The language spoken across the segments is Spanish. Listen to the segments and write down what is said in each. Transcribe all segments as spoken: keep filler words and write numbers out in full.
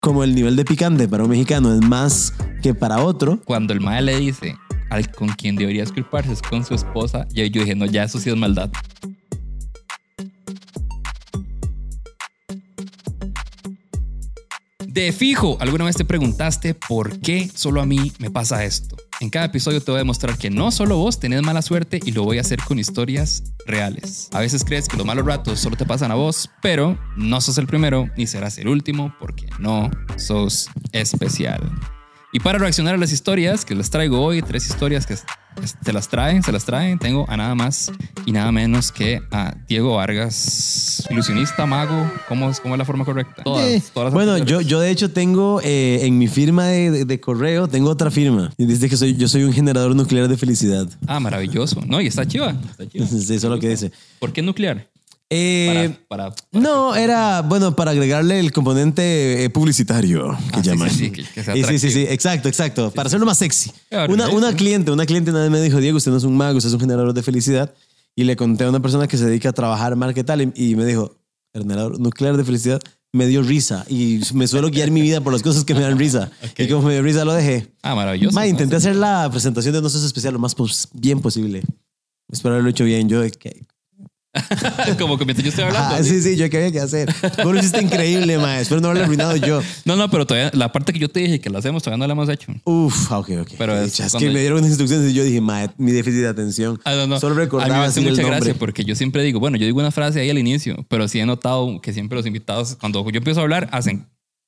como el nivel de picante para un mexicano es más que para otro. Cuando el mae le dice al con quien debería disculparse es con su esposa, ya yo dije, no, ya eso sí es maldad. De fijo, alguna vez te preguntaste por qué solo a mí me pasa esto. En cada episodio te voy a demostrar que no solo vos tenés mala suerte y lo voy a hacer con historias reales. A veces crees que los malos ratos solo te pasan a vos, pero no sos el primero ni serás el último porque no sos especial. Y para reaccionar a las historias que les traigo hoy, tres historias que te las traen, se las traen, tengo a nada más y nada menos que a Diego Vargas, ilusionista, mago. ¿Cómo es, cómo es la forma correcta? Todas, Eh, todas las bueno, yo, yo de hecho tengo eh, en mi firma de, de, de correo, tengo otra firma. Y dice que soy, yo soy un generador nuclear de felicidad. Ah, maravilloso. No, y está chiva. Está chiva. Sí, eso es lo que dice. ¿Por qué nuclear? Eh, Para, para, para no, que... era, bueno, para agregarle el componente eh, publicitario que ah, llaman. Sí, sí, sí, que, que sea sí, sí, sí, sí, exacto, exacto. Sí, para hacerlo más sexy. Claro, una, ¿sí? una cliente, una cliente una vez me dijo, Diego, usted no es un mago, usted es un generador de felicidad. Y le conté a una persona que se dedica a trabajar marketing y, y me dijo, generador nuclear de felicidad, me dio risa. Y me suelo guiar mi vida por las cosas que me dan risa. Okay. Y como me dio risa, lo dejé. Ah, maravilloso. Ma, intenté hacer la presentación de No Sos Especial lo más pos- bien posible. Espero haberlo hecho bien. Yo, que como que mientras yo estoy hablando. Ah, sí, sí, yo qué había que hacer. Vos lo hiciste increíble, ma. Espero no haberlo arruinado yo. No, no, pero todavía la parte que yo te dije que la hacemos todavía no la hemos hecho. Uf, ok, ok. Pero es, es que me dieron unas instrucciones y yo dije, ma, mi déficit de atención. Ah, no, no. Solo recordaba. A mí me hace mucha mucha gracia porque yo siempre digo, bueno, yo digo una frase ahí al inicio, pero sí he notado que siempre los invitados, cuando yo empiezo a hablar, hacen.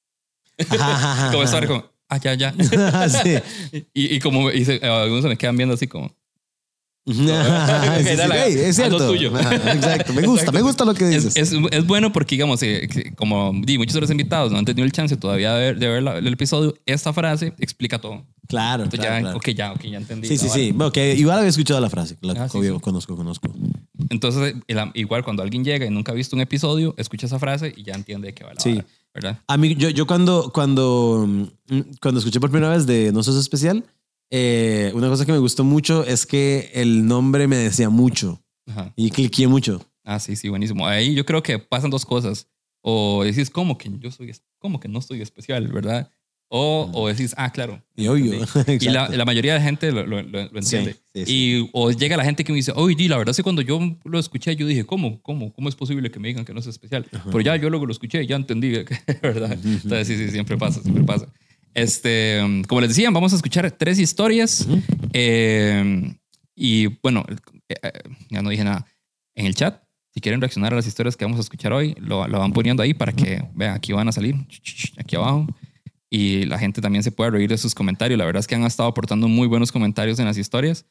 como estar como, ah, ya, ya. sí. y, y como y se, algunos se me quedan viendo así como. sí, sí, hey, es cierto. Tuyo. Exacto, me gusta, Exacto. me gusta lo que dices. Es, es, es bueno porque, digamos, eh, como di, muchos de los invitados no han tenido el chance todavía de ver, de ver la, el episodio, esta frase explica todo. Claro, Entonces claro, ya, claro. Ok, ya, ok, ya entendí. Sí, sí, sí. Bueno, que igual había escuchado la frase. La ah, sí, obvio, sí. conozco, conozco. Entonces, igual cuando alguien llega y nunca ha visto un episodio, escucha esa frase y ya entiende de qué va la sí. vara, ¿verdad? A mí, yo, yo cuando, cuando, cuando escuché por primera vez de No Sos Especial, Eh, una cosa que me gustó mucho es que el nombre me decía mucho. Ajá. Y cliqué mucho. Ah, sí, sí, buenísimo. Ahí yo creo que pasan dos cosas. O decís, ¿cómo que yo soy, cómo que no estoy especial, verdad? O, o decís, ah, claro. Y obvio. Y la, la mayoría de la gente lo, lo, lo entiende. Sí, sí, sí. Y o llega la gente que me dice, oye, di, la verdad es que cuando yo lo escuché, yo dije, ¿cómo? ¿Cómo? ¿Cómo es posible que me digan que no es especial? Ajá. Pero ya yo luego lo escuché y ya entendí, ¿verdad? Entonces, sí, sí, siempre pasa, siempre pasa. Este, como les decía, vamos a escuchar tres historias. Uh-huh. eh, y bueno, eh, ya no dije nada. En el chat, si quieren reaccionar a las historias que vamos a escuchar hoy, lo, lo van poniendo ahí para que vean, aquí van a salir, aquí abajo. Y la gente también se puede reír de sus comentarios. La verdad es que han estado aportando muy buenos comentarios en las historias.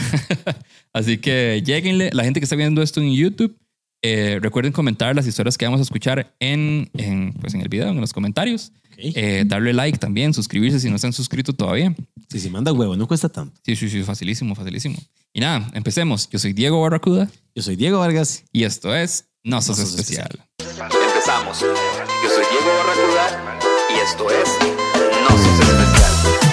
Así que lléguenle. La gente que está viendo esto en YouTube, eh, recuerden comentar las historias que vamos a escuchar en, en, pues en el video, en los comentarios. Okay. Eh, darle like también, suscribirse si no se han suscrito todavía. Sí, sí, manda huevo, no cuesta tanto. Sí, sí, sí, facilísimo, facilísimo. Y nada, empecemos. Yo soy Diego Barracuda. Yo soy Diego Vargas. Y esto es No Sos, no sos especial. especial. Empezamos. Yo soy Diego Barracuda y esto es No Sos Especial.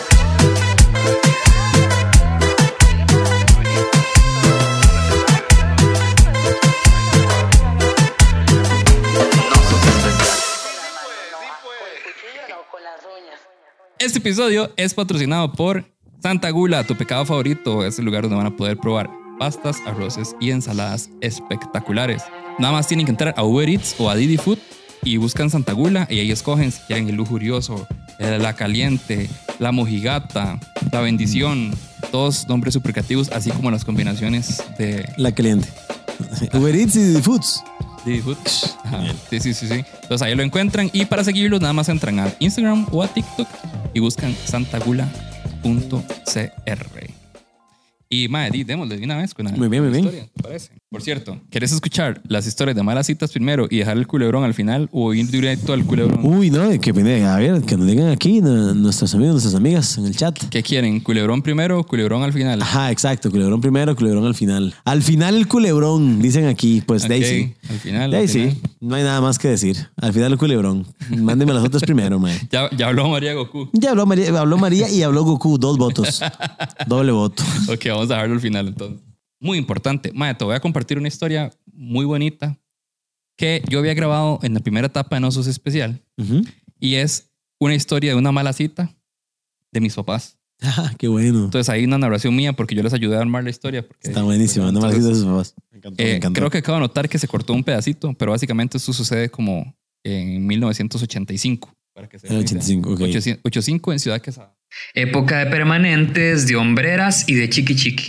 Este episodio es patrocinado por Santa Gula, tu pecado favorito. Es el lugar donde van a poder probar pastas, arroces y ensaladas espectaculares. Nada más tienen que entrar a Uber Eats o a Didi Food y buscan Santa Gula y ahí escogen si quieren el lujurioso, la caliente, la mojigata, la bendición. Todos nombres súper creativos, así como las combinaciones de... La caliente. Uber Eats y Didi Foods. Didi Food. Ajá. Sí, sí, sí, sí. Entonces ahí lo encuentran y para seguirlos nada más entran a Instagram o a TikTok y buscan santagula punto c r. Y madre, di, démosle de una vez con una, muy bien, muy bien. historia, ¿te parece? Por cierto, ¿querés escuchar las historias de malas citas primero y dejar el culebrón al final o ir directo al culebrón? Uy, no, que a ver, que nos digan aquí no, nuestros amigos, nuestras amigas en el chat. ¿Qué quieren? ¿Culebrón primero o culebrón al final? Ajá, exacto, culebrón primero, culebrón al final. Al final el culebrón, dicen aquí, pues okay, Daisy. Al final. Daisy, al final. No hay nada más que decir. Al final el culebrón. Mándenme las otras primero, man. Ya, ya habló María Goku. Ya habló María, habló María y habló Goku, dos votos. Doble voto. Ok, vamos a dejarlo al final entonces. Muy importante. Mae, te voy a compartir una historia muy bonita que yo había grabado en la primera etapa de No Sos Especial. Uh-huh. Y es una historia de una mala cita de mis papás. Ah, qué bueno. Entonces hay una narración mía porque yo les ayudé a armar la historia. Porque, Está buenísimo. No me entonces, de sus papás. Me encantó, eh, me encantó. Creo que acabo de notar que se cortó un pedacito, pero básicamente esto sucede como en mil novecientos ochenta y cinco. Para que se En el ochenta y cinco, ok. ochenta y cinco en Ciudad Quesada. Época de permanentes, de hombreras y de chiqui chiqui.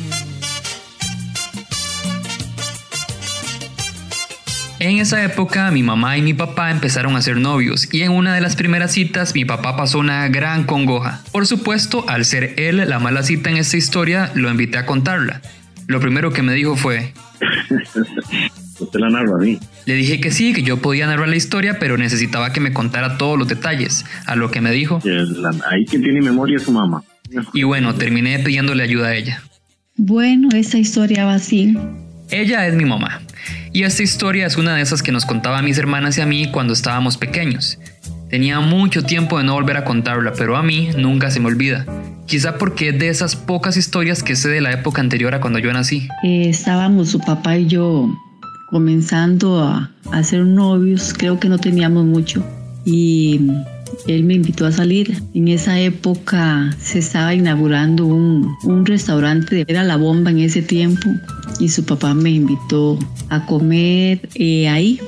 En esa época mi mamá y mi papá empezaron a ser novios y en una de las primeras citas mi papá pasó una gran congoja. Por supuesto, al ser él la mala cita en esta historia, lo invité a contarla. Lo primero que me dijo fue... Usted la narra a mí. Le dije que sí, que yo podía narrar la historia, pero necesitaba que me contara todos los detalles, a lo que me dijo... La, ahí que tiene memoria es su mamá. Y bueno, terminé pidiéndole ayuda a ella. Bueno, esa historia va así. Ella es mi mamá. Y esta historia es una de esas que nos contaba a mis hermanas y a mí cuando estábamos pequeños. Tenía mucho tiempo de no volver a contarla, pero a mí nunca se me olvida. Quizá porque es de esas pocas historias que sé de la época anterior a cuando yo nací. Eh, estábamos su papá y yo comenzando a, a ser novios, creo que no teníamos mucho. Y él me invitó a salir. En esa época se estaba inaugurando un, un restaurante, era La Bomba en ese tiempo. Y su papá me invitó a comer eh, ahí.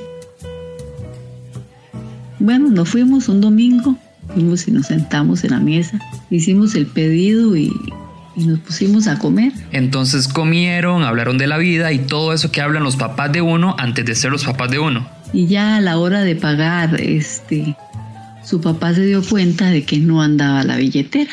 Bueno, nos fuimos un domingo, fuimos y nos sentamos en la mesa, hicimos el pedido y, y nos pusimos a comer. Entonces comieron, hablaron de la vida y todo eso que hablan los papás de uno antes de ser los papás de uno. Y ya a la hora de pagar, este, su papá se dio cuenta de que no andaba la billetera.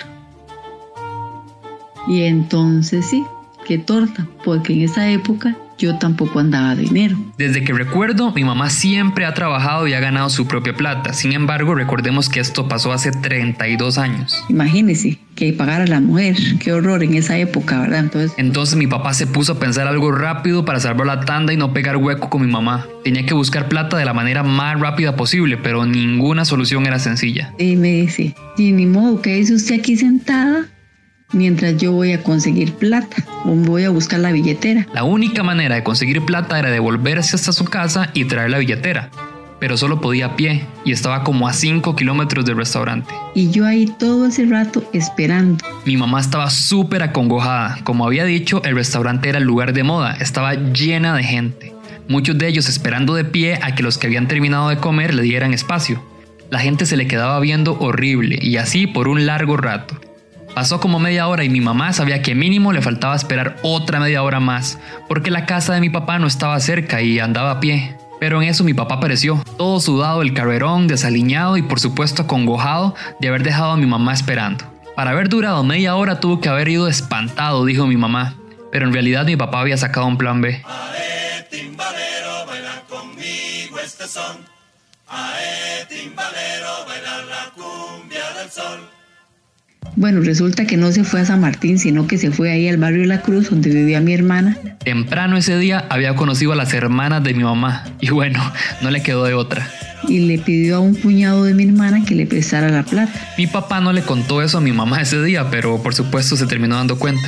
Y entonces sí, qué torta, porque en esa época yo tampoco andaba dinero. Desde que recuerdo, mi mamá siempre ha trabajado y ha ganado su propia plata. Sin embargo, recordemos que esto pasó hace treinta y dos años. Imagínese que pagar a la mujer, qué horror en esa época, ¿verdad? Entonces, Entonces mi papá se puso a pensar algo rápido para salvar la tanda y no pegar hueco con mi mamá. Tenía que buscar plata de la manera más rápida posible, pero ninguna solución era sencilla. y me dice, y ni modo, ¿qué dice usted aquí sentada? Mientras yo voy a conseguir plata o voy a buscar la billetera. La única manera de conseguir plata era devolverse hasta su casa y traer la billetera, pero solo podía a pie y estaba como a cinco kilómetros del restaurante. Y yo ahí todo ese rato esperando. Mi mamá estaba súper acongojada. Como había dicho, el restaurante era el lugar de moda, estaba llena de gente. Muchos de ellos esperando de pie a que los que habían terminado de comer le dieran espacio. La gente se le quedaba viendo horrible y así por un largo rato. Pasó como media hora y mi mamá sabía que mínimo le faltaba esperar otra media hora más, porque la casa de mi papá no estaba cerca y andaba a pie. Pero en eso mi papá apareció, todo sudado del carrerón, desaliñado y por supuesto acongojado de haber dejado a mi mamá esperando. Para haber durado media hora tuvo que haber ido espantado, dijo mi mamá, pero en realidad mi papá había sacado un plan B. Ae, timbalero, baila conmigo este son. Ae, timbalero, baila la cumbia del sol. Bueno, resulta que no se fue a San Martín, sino que se fue ahí al barrio La Cruz, donde vivía mi hermana. Temprano ese día había conocido a las hermanas de mi mamá y bueno, no le quedó de otra. Y le pidió a un cuñado de mi hermana que le prestara la plata. Mi papá no le contó eso a mi mamá ese día, pero por supuesto se terminó dando cuenta.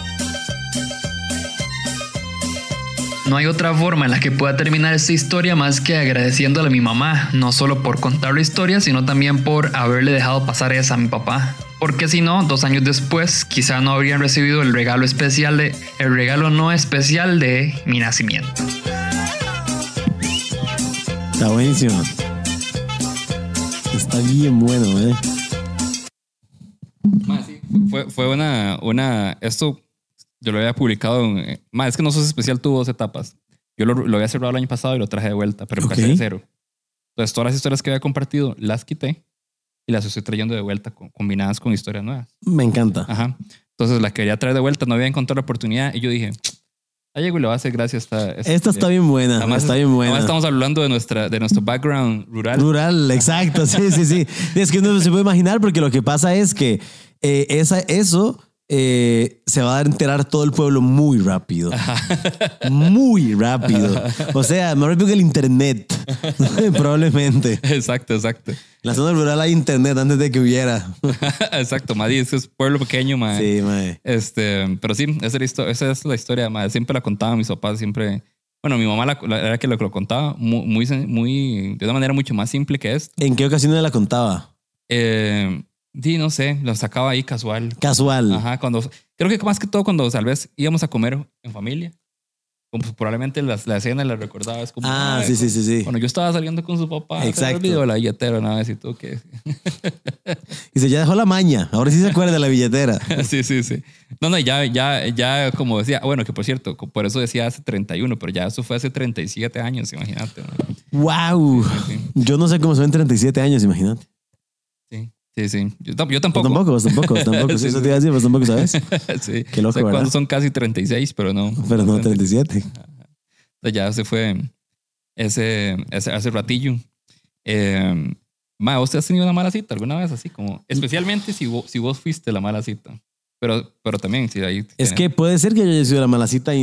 No hay otra forma en la que pueda terminar esta historia más que agradeciéndole a mi mamá, no solo por contar la historia, sino también por haberle dejado pasar esa a mi papá. Porque si no, dos años después, quizá no habrían recibido el regalo especial de, el regalo no especial de mi nacimiento. Está buenísimo. Está bien bueno, ¿eh? Ma, sí, fue, fue una, una, esto yo lo había publicado, en, ma, es que No Sos Especial tuvo dos etapas. Yo lo, lo había cerrado el año pasado y lo traje de vuelta, pero empecé Ok. de cero. Entonces todas las historias que había compartido las quité y las estoy trayendo de vuelta con, combinadas con historias nuevas. Me encanta. Ajá. Entonces la quería traer de vuelta, no había encontrado la oportunidad y yo dije, a Diego le va a hacer gracia esta, esta Esta está bien buena. Además, está bien buena. Además estamos hablando de, nuestra, de nuestro background rural. Rural, exacto, sí, sí, sí. Es que no se puede imaginar porque lo que pasa es que eh, esa, eso eh, se va a enterar todo el pueblo muy rápido. Muy rápido. O sea, más rápido que el internet. Probablemente. Exacto, exacto. En la zona rural hay internet antes de que hubiera. Exacto, Madrid, es que es pueblo pequeño, madre. Sí, mae. Este, pero sí, esa es la historia, esa es la historia, madre. Siempre la contaban mis papás, siempre. Bueno, mi mamá la, la, era que lo, lo contaba muy, muy, muy, de una manera mucho más simple que esto. ¿En qué ocasiones la contaba? Eh, sí, no sé, lo sacaba ahí casual. Casual. Ajá, cuando, creo que más que todo cuando tal vez íbamos a comer en familia. Como probablemente la, la escena la recordaba. Es como, Ah, ay, sí, sí, sí, sí. Bueno, yo estaba saliendo con su papá. Exacto. Se olvidó la billetera una vez y tú que... Dice, ya dejó la maña. Ahora sí se acuerda de la billetera. Sí, sí, sí. No, no, ya, ya, ya como decía, bueno, que por cierto, por eso decía hace treinta y uno, pero ya eso fue hace treinta y siete años, imagínate. ¿No? ¡Wow! Sí, sí, sí. Yo no sé cómo se ven treinta y siete años, imagínate. Sí, sí, sí. Yo, tam- yo Vos tampoco. tampoco, vos tampoco, vos tampoco. Sí, Sí, eso sí. te iba a decir, vos tampoco sabes. Sí. Qué loco, O sea, ¿verdad? cuando son casi treinta y seis, pero no. Pero no treinta y siete. Entonces ya se fue ese, ese hace ratillo. Eh, ma, ¿usted has tenido una mala cita alguna vez así como? Especialmente si vos, si vos fuiste la mala cita. Pero, pero también, si ahí... Es que puede ser que yo haya sido la mala cita y,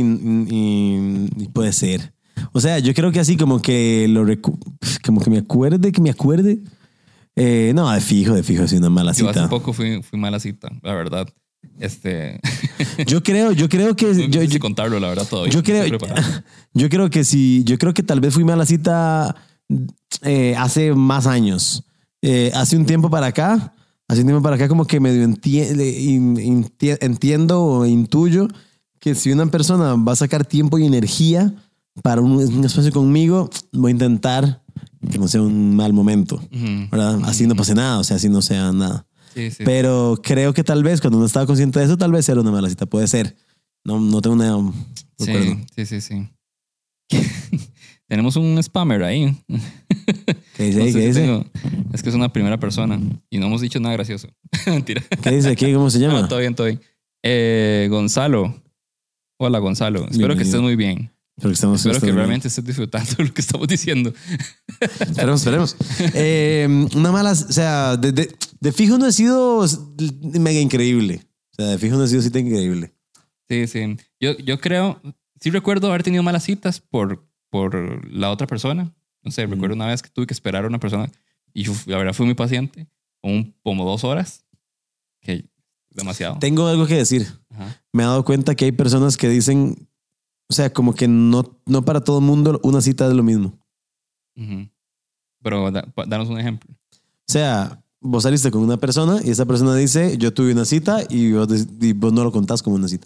y- y puede ser. O sea, yo creo que así como que lo recu- como que me acuerde, que me acuerde. Eh, no, de fijo, de fijo, ha sido una mala Yo hace cita. poco fui, fui mala cita, la verdad. Este... Yo creo, yo creo que no yo, sé si yo, contarlo, la verdad, todavía. yo no creo, estoy preparado. yo creo que sí, yo creo que tal vez fui mala cita eh, hace más años. Eh, hace un tiempo para acá, hace un tiempo para acá como que medio entie- in- inti- entiendo o intuyo que si una persona va a sacar tiempo y energía para un, un espacio conmigo, voy a intentar que no sea un mal momento, Ujú. ¿verdad? Así no pase nada, o sea, así no sea nada. Sí, sí. Pero creo que tal vez cuando uno estaba consciente de eso, tal vez era una mala cita. Puede ser. No, no tengo una... no recuerdo. Sí, sí, sí, sí. Tenemos un spammer ahí. ¿Qué dice? No ahí? sé ¿Qué si dice? tengo- es que es una primera persona y no hemos dicho nada gracioso. Mentira. ¿Qué dice aquí? ¿Cómo se No, llama? todo bien, todo bien. Eh, Gonzalo. Hola, Gonzalo. Espero que Bienvenido. estés muy bien. Espero que, estamos, Espero que estemos- realmente estés disfrutando de lo que estamos diciendo. Esperemos, esperemos. Eh, una mala... O sea, de, de, de fijo no he sido mega increíble. O sea, de fijo no he sido cita increíble. Sí, sí. Yo, yo creo, sí recuerdo haber tenido malas citas por, por la otra persona. No sé, recuerdo una vez que tuve que esperar a una persona y yo, la verdad fui muy paciente, como, un- como dos horas, que demasiado. Tengo algo que decir. Ajá. Me he dado cuenta que hay personas que dicen... O sea, como que no, no para todo el mundo una cita es lo mismo. Ujú. Pero da- pa- danos un ejemplo. O sea, vos saliste con una persona y esa persona dice, yo tuve una cita y vos, des- y vos no lo contás como una cita.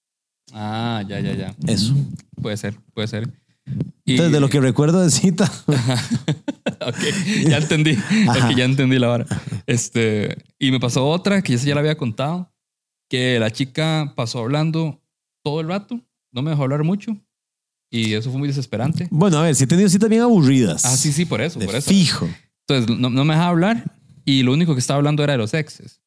Ah, ya, ya, ya. Eso. Puede ser, puede ser. Y- Entonces, de lo que recuerdo de cita, Ok, ya entendí. Ajá. Ok, ya entendí la vara. Este, y me pasó otra que esa ya la había contado, que la chica pasó hablando todo el rato, no me dejó hablar mucho y eso fue muy desesperante. bueno, a ver, si he tenido citas bien aburridas. Ah, sí, sí, por eso, De por eso. fijo. Entonces, no, no me dejaba hablar y lo único que estaba hablando era de los exes.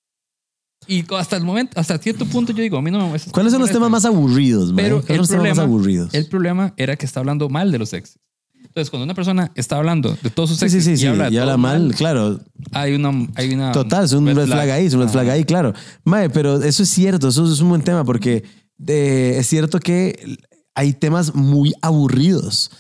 Y hasta el momento, hasta cierto punto yo digo, a mí no me molesta. ¿Cuáles son los temas más aburridos, man? Pero ¿Cuáles son el los temas más problema, aburridos? el problema era que está hablando mal de los exes. Entonces, cuando una persona está hablando de todos sus Sí, exes sí, sí, y sí. habla, de Y habla todo mal, claro. hay una, hay una Total, es un red, flag ahí, es un red flag Ajá. ahí, claro. Mae, pero eso es cierto, eso es un buen tema porque eh, es cierto que hay temas muy aburridos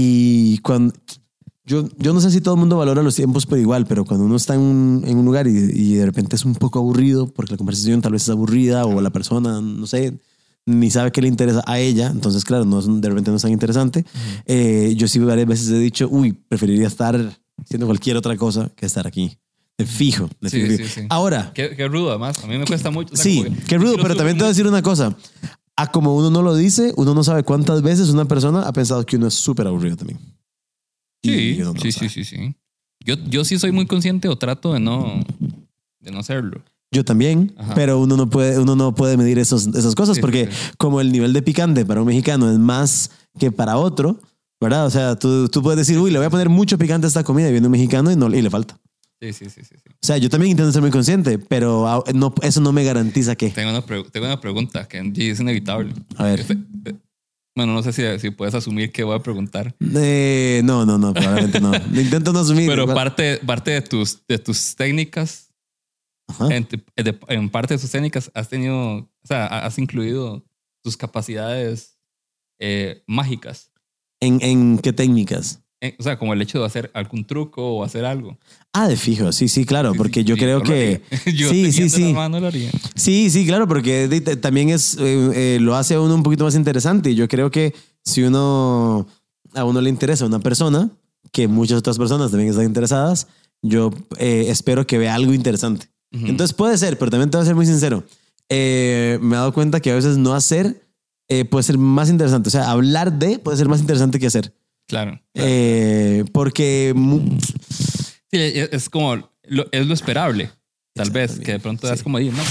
y cuando... Yo, yo no sé si todo el mundo valora los tiempos por igual, pero cuando uno está en un, en un lugar y, y de repente es un poco aburrido porque la conversación tal vez es aburrida o la persona, no sé, ni sabe qué le interesa a ella, entonces claro, no, es- de repente no es tan interesante. Eh, yo sí varias veces he dicho, uy, preferiría estar haciendo cualquier otra cosa que estar aquí. De fijo. De Sí, fijo. sí, sí. Ahora, Qué, qué rudo, además. A mí me cuesta mucho. o sea, sí, como que- qué rudo, yo pero sufro también te voy a mucho. decir una cosa. A como uno no lo dice, uno no sabe cuántas veces una persona ha pensado que uno es súper aburrido también. Sí, Y uno no sí, lo sí, sabe. sí, sí. Yo, yo sí soy muy consciente o trato de no, de no hacerlo. Yo también, Ajá. pero uno no puede, uno no puede medir esos, esas cosas Sí, porque sí, sí. como el nivel de picante para un mexicano es más que para otro, ¿verdad? O sea, tú, tú puedes decir, uy, le voy a poner mucho picante a esta comida y viene un mexicano y, no, y le falta. Sí, sí, sí, sí, sí. O sea, yo también intento ser muy consciente, pero a- no, eso no me garantiza que. Tengo una, pre- tengo una pregunta que es inevitable. A ver. Este, eh, bueno, no sé si, si puedes asumir que voy a preguntar. Eh, no, no, no, probablemente no. Intento no asumir. Pero igual. parte, parte de, tus, de tus técnicas, Ajá. en, te- de- en parte de tus técnicas, has tenido, o sea, has incluido tus capacidades eh, mágicas. ¿En, ¿En qué técnicas? Eh, o sea, como el hecho de hacer algún truco o hacer algo. Ah, de fijo, sí, sí, claro, Sí, porque sí, yo sí, creo no lo que... haría. Yo sí, sí, teniendo sí. la mano lo haría. Sí, sí, claro, porque de- de- también es, eh, eh, lo hace a uno un poquito más interesante. Y yo creo que si uno, a uno le interesa una persona, que muchas otras personas también están interesadas, yo eh, espero que vea algo interesante. Uh-huh. Entonces puede ser, pero también te voy a ser muy sincero. Eh, me he dado cuenta que a veces no hacer eh, puede ser más interesante. O sea, hablar de puede ser más interesante que hacer. Claro. claro. Eh, porque... Sí, es como... Lo, es lo esperable. Tal vez. Que de pronto sí. es como... ¿no?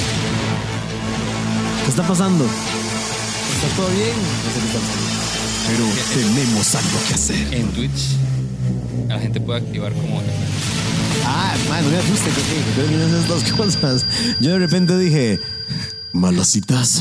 ¿Qué está pasando? ¿Está todo bien? No sé qué está pasando. Pero que, tenemos algo que hacer. En Twitch la gente puede activar como... Ah, man, no me asuste, que creo que no esas dos cosas. Yo de repente dije, Malositas,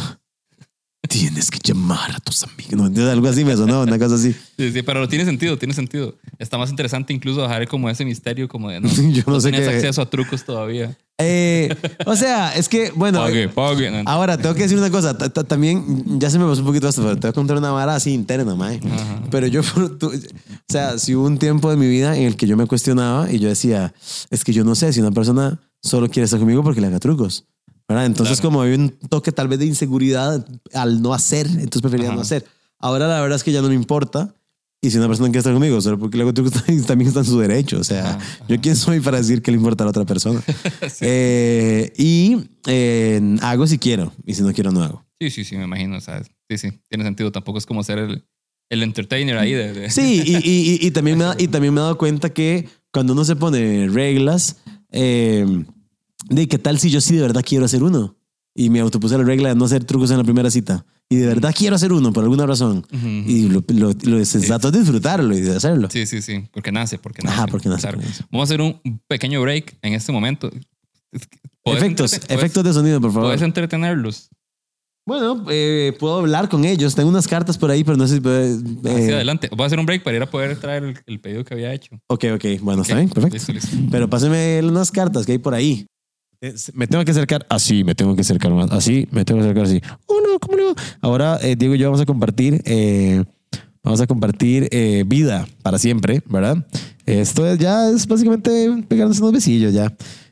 tienes que llamar a tus amigos. No, algo así me sonó, una cosa así. Sí, sí, pero tiene sentido, tiene sentido. Está más interesante incluso dejar como ese misterio como de no, Yo no, no sé tienes qué... acceso a trucos todavía. Eh, o sea, es que, bueno. Pague, pague, no. Ahora, tengo que decir una cosa. También, ya se me pasó un poquito esto, pero te voy a contar una vara así interna, mae. Pero yo, tú, o sea, si hubo un tiempo de mi vida en el que yo me cuestionaba y yo decía, es que yo no sé si una persona solo quiere estar conmigo porque le haga trucos, ¿verdad? Entonces, claro. como había un toque tal vez de inseguridad al no hacer, entonces prefería Ajá. no hacer. Ahora, la verdad es que ya no me importa. Y si una persona quiere estar conmigo, solo porque luego también está en su derecho. O sea, ajá, ajá. ¿yo quién soy para decir que le importa a la otra persona? sí. eh, y eh, hago si quiero. Y si no quiero, no hago. Sí, sí, sí, me imagino. O sea, sí, sí, tiene sentido. Tampoco es como ser el, el entertainer ahí. De, de... Sí, y, y, y, y, también me da, y también me he dado cuenta que cuando uno se pone reglas, eh, de qué tal si yo sí de verdad quiero hacer uno. Y me autopuse la regla de no hacer trucos en la primera cita. Y de verdad quiero hacer uno por alguna razón. Uh-huh. Y lo, lo, lo sensato sí. es disfrutarlo y de hacerlo. Sí, sí, sí. Porque nace, porque nace. Ajá, porque nace. Claro. Vamos a hacer un pequeño break en este momento. Efectos, efectos de sonido, por favor. ¿Puedes entretenerlos? Bueno, eh, puedo hablar con ellos. Tengo unas cartas por ahí, pero no sé si puede... Eh... Hacia adelante. Voy a hacer un break para ir a poder traer el, el pedido que había hecho. Ok, ok. Bueno, okay. Está bien. Perfecto. Listo, listo. Pero páseme unas cartas que hay por ahí. Me tengo que acercar así, me tengo que acercar más así, me tengo que acercar así. Oh no, ¿cómo le va? Ahora eh, Diego y yo vamos a compartir, eh, vamos a compartir eh, vida para siempre, ¿verdad? Esto es, ya es básicamente pegarnos unos besillos ya.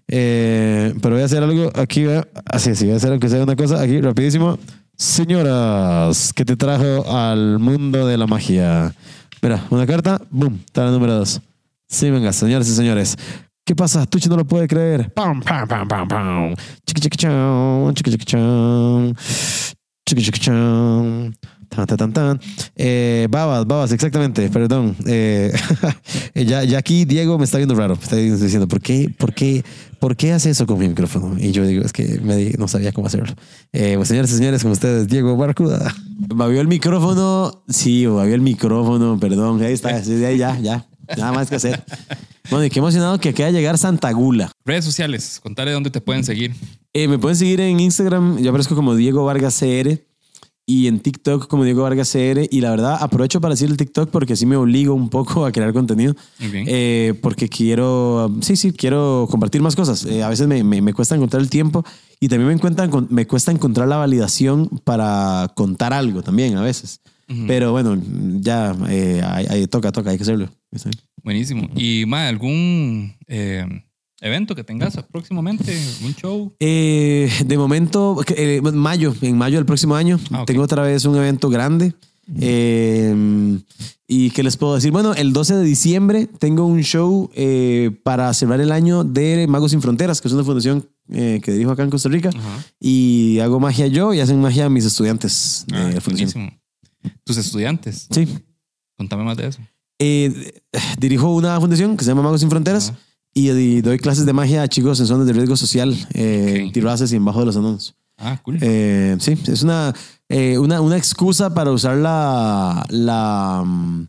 Eh, pero voy a hacer algo aquí, ¿verdad? Así, así, voy a hacer aunque sea una cosa aquí rapidísimo. Señoras, ¿qué te trajo al mundo de la magia? Mira, una carta, boom, está la número dos. Sí, venga, señoras y señores. ¿Qué pasa? Tuchi no lo puede creer. Pam, pam, pam, pam, pam. Chiqui, chiqui, chao. Chiqui, chiqui, chao. Chiqui, chiqui, chao. Tan, tan, tan, tan. Eh, babas, babas, exactamente. Perdón. Eh, ya, ya aquí Diego me está viendo raro. Me está diciendo, ¿por qué, por qué, por qué hace eso con mi micrófono? Y yo digo, es que me, no sabía cómo hacerlo. Eh, pues, señores y señores, con ustedes, Diego Barracuda. ¿Babió el micrófono? Sí, babió el micrófono, perdón. Ahí está, sí, ahí ya, ya. Nada más que hacer. Bueno, y qué emocionado que acaba de llegar Santa Gula. Redes sociales, contale dónde te pueden seguir. Eh, me pueden seguir en Instagram, yo aparezco como Diego Vargas C R y en TikTok como Diego Vargas C R. Y la verdad, aprovecho para decir el TikTok porque así me obligo un poco a crear contenido. Okay. Eh, porque quiero, sí, sí, quiero compartir más cosas. Eh, a veces me, me, me cuesta encontrar el tiempo y también me, encuentran, me cuesta encontrar la validación para contar algo también a veces. Uh-huh. Pero bueno, ya eh, ahí, ahí toca, toca, hay que hacerlo. Buenísimo. ¿Y ma, algún eh, evento que tengas próximamente? ¿Un show? Eh, de momento, eh, mayo, en mayo del próximo año, ah, okay. tengo otra vez un evento grande. Uh-huh. Eh, ¿Y qué les puedo decir? Bueno, el doce de diciembre tengo un show eh, para cerrar el año de Magos Sin Fronteras, que es una fundación eh, que dirijo acá en Costa Rica. Uh-huh. Y hago magia yo y hacen magia mis estudiantes de ah, la fundación. Buenísimo. ¿Tus estudiantes? Sí. Contame más de eso. Eh, dirijo una fundación que se llama Magos Sin Fronteras uh-huh. y, y doy clases de magia a chicos en zonas de riesgo social, eh, okay. Tirraces y en Bajo de los Anonos. Ah, cool. Eh, sí, es una, eh, una, una excusa para usar la, la,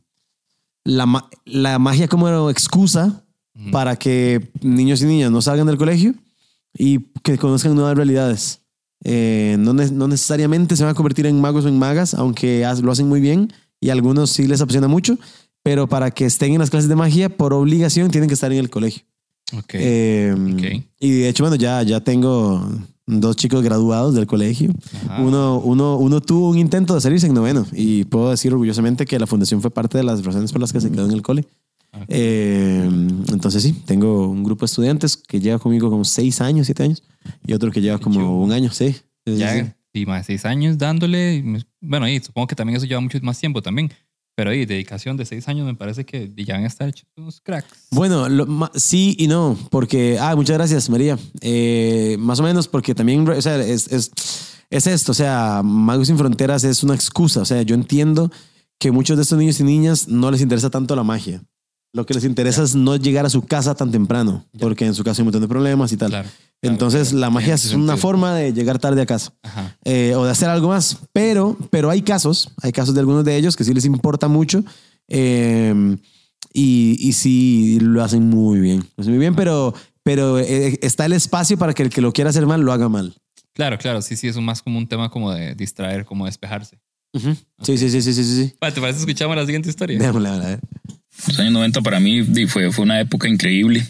la, la magia como excusa uh-huh. para que niños y niñas no salgan del colegio y que conozcan nuevas realidades. Eh, no, ne- no necesariamente se van a convertir en magos o en magas, aunque lo hacen muy bien y a algunos sí les apasiona mucho, pero para que estén en las clases de magia, por obligación tienen que estar en el colegio. Okay. Eh, okay. Y de hecho, bueno, ya, ya tengo dos chicos graduados del colegio. Uno, uno, uno tuvo un intento de salirse en noveno y puedo decir orgullosamente que la fundación fue parte de las razones por las que se quedó en el cole. Okay. Eh, entonces sí, tengo un grupo de estudiantes que lleva conmigo como seis años, siete años y otro que lleva como Yo, un año, sí. Ya, sí. y más de seis años dándole. Bueno, y supongo que también eso lleva mucho más tiempo también. Pero ahí, dedicación de seis años me parece que ya van a estar hechos unos cracks. Bueno, lo, ma, sí y no, porque... Ah, muchas gracias, María. Eh, más o menos porque también, o sea, es, es, es esto, o sea, Magos Sin Fronteras es una excusa. O sea, yo entiendo que muchos de estos niños y niñas no les interesa tanto la magia. Lo que les interesa ya. es no llegar a su casa tan temprano, ya. porque en su casa hay un montón de problemas y tal. Claro. Entonces, claro, la magia es sentido. una forma de llegar tarde a casa eh, o de hacer algo más. Pero, pero hay casos, hay casos de algunos de ellos que sí les importa mucho eh, y, y sí lo hacen muy bien. Lo hacen muy bien, pero, pero eh, está el espacio para que el que lo quiera hacer mal lo haga mal. Claro, claro. Sí, sí, es más como un tema como de distraer, como despejarse. Uh-huh. Okay. Sí, sí, sí, sí, sí, sí. ¿Te parece escuchamos la siguiente historia? Déjame a ver. Los años noventa para mí fue, fue una época increíble.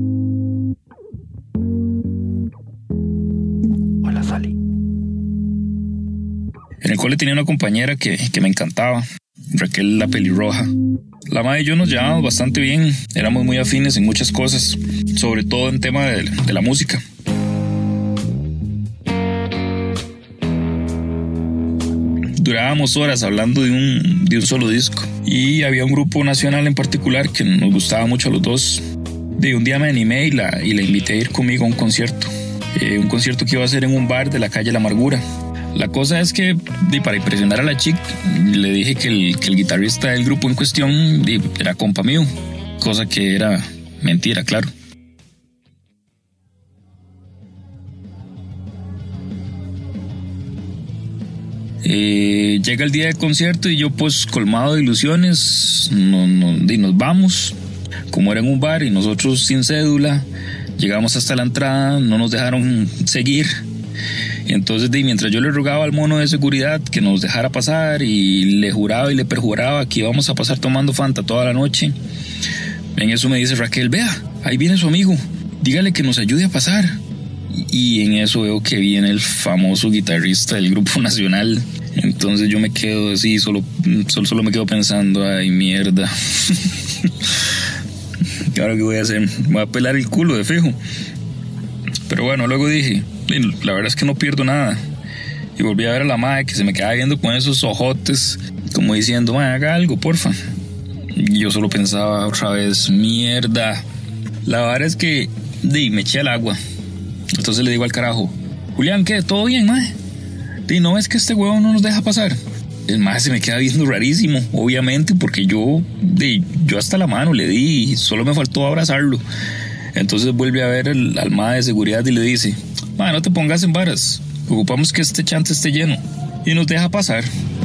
Hola, Sally. En el cole tenía una compañera que, que me encantaba, Raquel la pelirroja. La madre y yo nos llevábamos bastante bien, éramos muy afines en muchas cosas, sobre todo en tema de, de la música. Durábamos horas hablando de un, de un solo disco y había un grupo nacional en particular que nos gustaba mucho a los dos. De un día me animé y la, y la invité a ir conmigo a un concierto, eh, un concierto que iba a ser en un bar de la calle La Amargura. La cosa es que de, para impresionar a la chica le dije que el, que el guitarrista del grupo en cuestión de, era compa mío, cosa que era mentira, claro. Eh, llega el día del concierto y yo pues colmado de ilusiones no, no, y nos vamos. Como era en un bar y nosotros sin cédula, llegamos hasta la entrada, no nos dejaron seguir. Y entonces de, mientras yo le rogaba al mono de seguridad que nos dejara pasar y le juraba y le perjuraba que íbamos a pasar tomando Fanta toda la noche, en eso me dice Raquel: vea, ahí viene su amigo, dígale que nos ayude a pasar. Y en eso veo que viene el famoso guitarrista del grupo nacional. Entonces yo me quedo así, solo, solo, solo me quedo pensando: ay, mierda. ¿Ahora qué voy a hacer? Me voy a pelar el culo de fijo. Pero bueno, luego dije, la verdad es que no pierdo nada. Y volví a ver a la madre que se me quedaba viendo con esos ojotes, como diciendo: madre, haga algo, porfa. Y yo solo pensaba otra vez: mierda. La verdad es que di, me eché al agua. Entonces le digo al carajo: Julián, ¿qué? ¿Todo bien, mae? Y no es que este huevo no nos deja pasar. El mae se me queda viendo rarísimo, obviamente, porque yo, de, yo hasta la mano le di y solo me faltó abrazarlo. Entonces vuelve a ver el, al mae de seguridad y le dice: mae, no te pongas en varas, ocupamos que este chante esté lleno. Y nos deja pasar.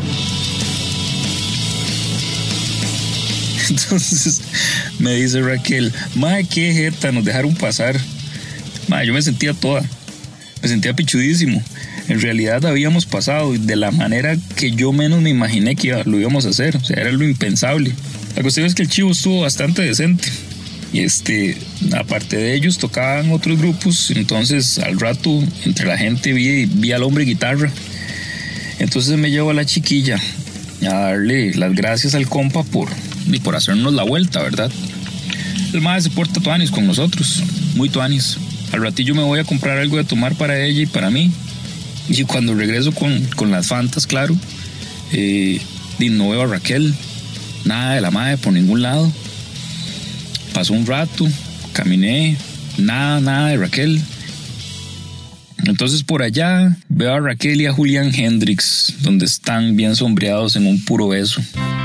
Entonces me dice Raquel: mae, qué jeta, nos dejaron pasar. Mae, yo me sentía toda, me sentía pichudísimo. En realidad habíamos pasado de la manera que yo menos me imaginé que iba, lo íbamos a hacer. O sea, era lo impensable. La cuestión es que el chivo estuvo bastante decente. Y este, aparte de ellos, tocaban otros grupos. Entonces, al rato, entre la gente vi, vi al hombre guitarra. Entonces me llevo a la chiquilla a darle las gracias al compa por, y por hacernos la vuelta, ¿verdad? El mae se porta tuanis con nosotros, muy tuanis. Al ratillo me voy a comprar algo de tomar para ella y para mí. Y cuando regreso con, con las Fantas, claro, eh, y no veo a Raquel, nada de la madre por ningún lado. Pasó un rato, caminé, nada, nada de Raquel. Entonces por allá veo a Raquel y a Julián Hendrix, donde están bien sombreados en un puro beso.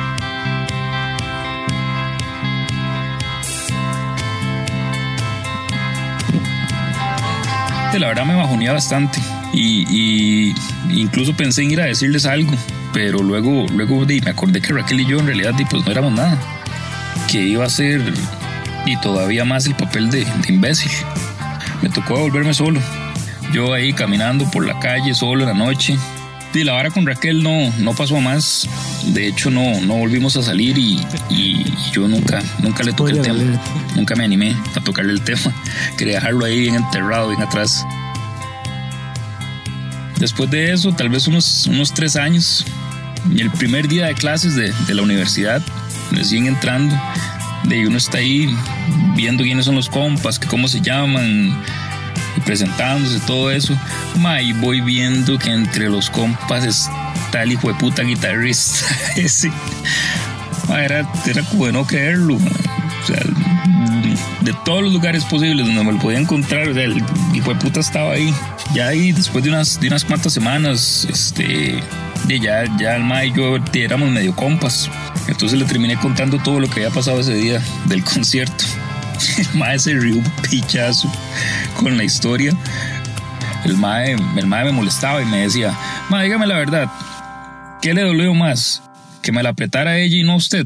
La verdad me bajoneé bastante y, y incluso pensé en ir a decirles algo, pero luego, luego di, me acordé que Raquel y yo en realidad di, pues no éramos nada, que iba a ser y todavía más el papel de, de imbécil. Me tocó volverme solo, yo ahí caminando por la calle solo en la noche. Y la vara con Raquel no, no pasó a más. De hecho no, no volvimos a salir y, y yo nunca, nunca le toqué el tema. Nunca me animé a tocarle el tema. Quería dejarlo ahí bien enterrado, bien atrás. Después de eso, tal vez unos, unos tres años, y el primer día de clases de, de la universidad, recién entrando, de uno está ahí viendo quiénes son los compas, que cómo se llaman, y presentándose, todo eso. Ma, y voy viendo que entre los compas está el hijo de puta guitarrista ese. Ma, era, era como de no creerlo, ma. O sea, de todos los lugares posibles donde me lo podía encontrar, o sea, el hijo de puta estaba ahí. Ya ahí, después de unas, de unas cuantas semanas, este, de ya, ya el ma y yo éramos medio compas. Entonces le terminé contando todo lo que había pasado ese día del concierto. El ma se rió un pichazo con la historia. El ma, el ma me molestaba y me decía, ma, dígame la verdad, ¿qué le dolió más? ¿Que me la apretara ella y no usted?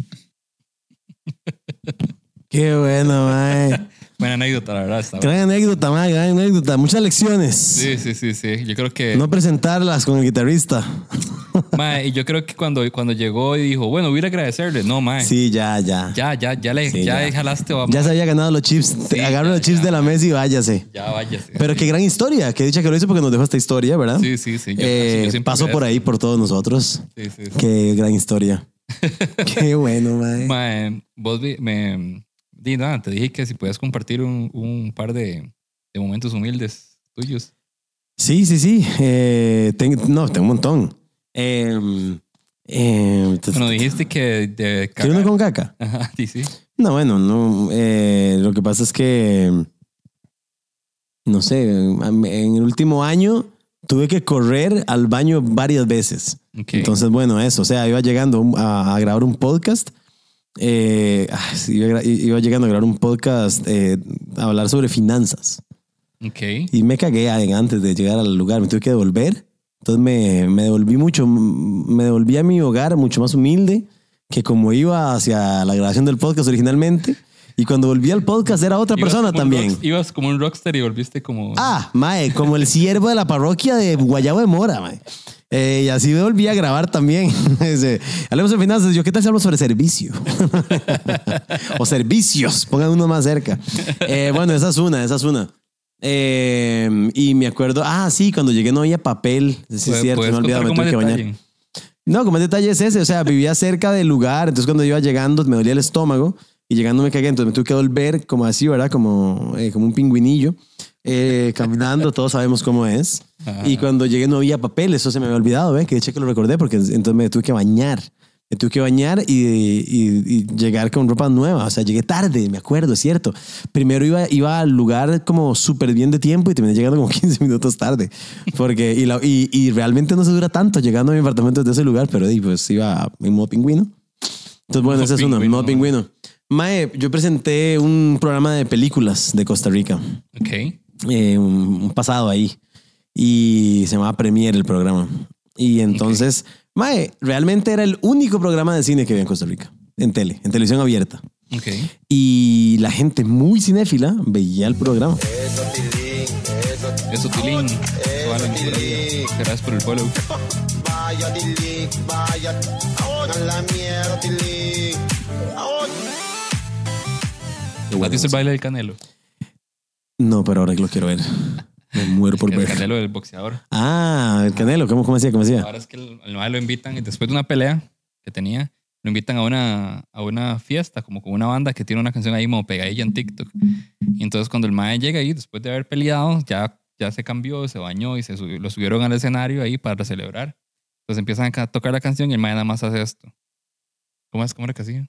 Qué bueno, mae. Buena anécdota, la verdad. Está Gran anécdota, mae, gran anécdota. Muchas lecciones. Sí, sí, sí, sí. Yo creo que... No presentarlas con el guitarrista. Mae, y yo creo que cuando, cuando llegó y dijo, bueno, voy a ir a agradecerle. No, mae. Sí, ya, ya. Ya, ya, ya le Sí, ya, ya. jalaste. Vamos. Ya se había ganado los chips. Sí, Agarra ya, los chips ya. de la mesa y váyase. Ya váyase. Pero qué gran historia. Qué dicha que lo hizo porque nos dejó esta historia, ¿verdad? Sí, sí, sí. Yo- Eh, sí, yo siempre pasó veo por eso. ahí por todos nosotros. Sí, sí, sí. Qué gran historia. Qué bueno, mae. Mae, vos vi- me... Di, nada, te dije que si puedes compartir un, un par de, de momentos humildes tuyos. Sí, sí, sí. Eh, ten- no, tengo un montón. Eh, eh, Bueno, dijiste que de ¿Quiero uno cagar. con caca? Ajá, sí, sí. No, bueno, no. eh, lo que pasa es que, no sé, en el último año tuve que correr al baño varias veces. Ok. Entonces, bueno, eso. O sea, iba llegando a, a grabar un podcast. Eh, ah, sí, iba, gra- iba llegando a grabar un podcast eh, a hablar sobre finanzas. Ok. Y me cagué antes de llegar al lugar. Me tuve que devolver. Entonces me, me devolví mucho. Me devolví a mi hogar mucho más humilde que como iba hacia la grabación del podcast originalmente. Y cuando volví al podcast era otra Ibas persona como un también. rock- ibas como un rockstar y volviste como... Ah, mae, como el siervo de la parroquia de Guayabo de Mora, mae. Eh, y así me volví a grabar también. Ese, hablemos de finanzas. Yo, ¿qué tal si hablamos sobre servicio? O servicios. Pongan uno más cerca. Eh, bueno, esa es una, esa es una. Eh, y me acuerdo, ah, sí, cuando llegué no había papel. Sí, es ¿Puedes- cierto, puedes me olvidaba, me contar tuve que con más bañar. detalle? No, como más detalle es ese, o sea, vivía cerca del lugar, entonces cuando iba llegando me dolía el estómago y llegando me cagué, entonces me tuve que volver como así, ¿verdad? Como, eh, como un pingüinillo, eh, caminando, todos sabemos cómo es. Ajá. Y cuando llegué no había papel, eso se me había olvidado, ¿ves? Que de hecho que lo recordé porque entonces me tuve que bañar. Me tuve que bañar y, y- y llegar con ropa nueva. O sea, llegué tarde, me acuerdo, es cierto. Primero iba, iba al lugar como súper bien de tiempo y terminé llegando como quince minutos tarde. Porque, y, la- y, y realmente no se dura tanto llegando a mi apartamento desde ese lugar, pero y, pues iba en modo pingüino. Entonces, bueno, Modo ese es uno, pingüino. modo pingüino. Mae, yo presenté un programa de películas de Costa Rica. Ok. Eh, un, un pasado ahí. Y se llamaba Premiere el programa. Y entonces, mae, realmente era el único programa de cine que había en Costa Rica. En tele, en televisión abierta. Ok. Y la gente muy cinéfila veía el programa. Eso, Tilín. Eso, Alan, por ahí. Gracias por el follow. Vaya Tilín, vaya a la mierda Tilín. ¿Has visto el baile del Canelo? No, pero ahora lo quiero ver. Me muero por El ver. Canelo del boxeador. Ah, el Canelo. ¿Cómo, cómo hacía? ¿Cómo hacía? Ahora es que el, el mae lo invitan y después de una pelea que tenía, lo invitan a una, a una fiesta, como con una banda que tiene una canción ahí como pegadilla en TikTok. Y entonces cuando el mae llega ahí, después de haber peleado, ya, ya se cambió, se bañó y se subió, lo subieron al escenario ahí para celebrar. Entonces empiezan a tocar la canción y el mae nada más hace esto. ¿Cómo es? ¿Cómo era que hacía?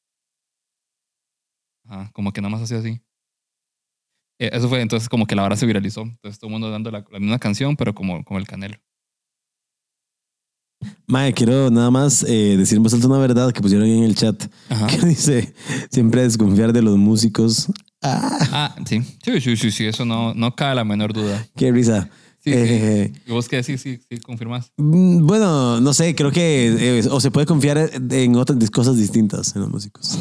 Ajá, como que nada más hacía así. Eh, Eso fue entonces como que la hora se viralizó. Entonces todo el mundo dando la, la misma canción, pero como, como el Canelo. Mae, quiero nada más eh, decir en voz alta una verdad que pusieron ahí en el chat. Ajá. Que dice, siempre desconfiar de los músicos. Ah, Ah, sí. Sí, sí, sí, sí, eso no, no cabe la menor duda. qué risa. Sí, Eh, sí. ¿Y vos qué decís? Sí, sí, confirmás. Mm, Bueno, no sé, creo que eh, o se puede confiar en otras cosas distintas en los músicos.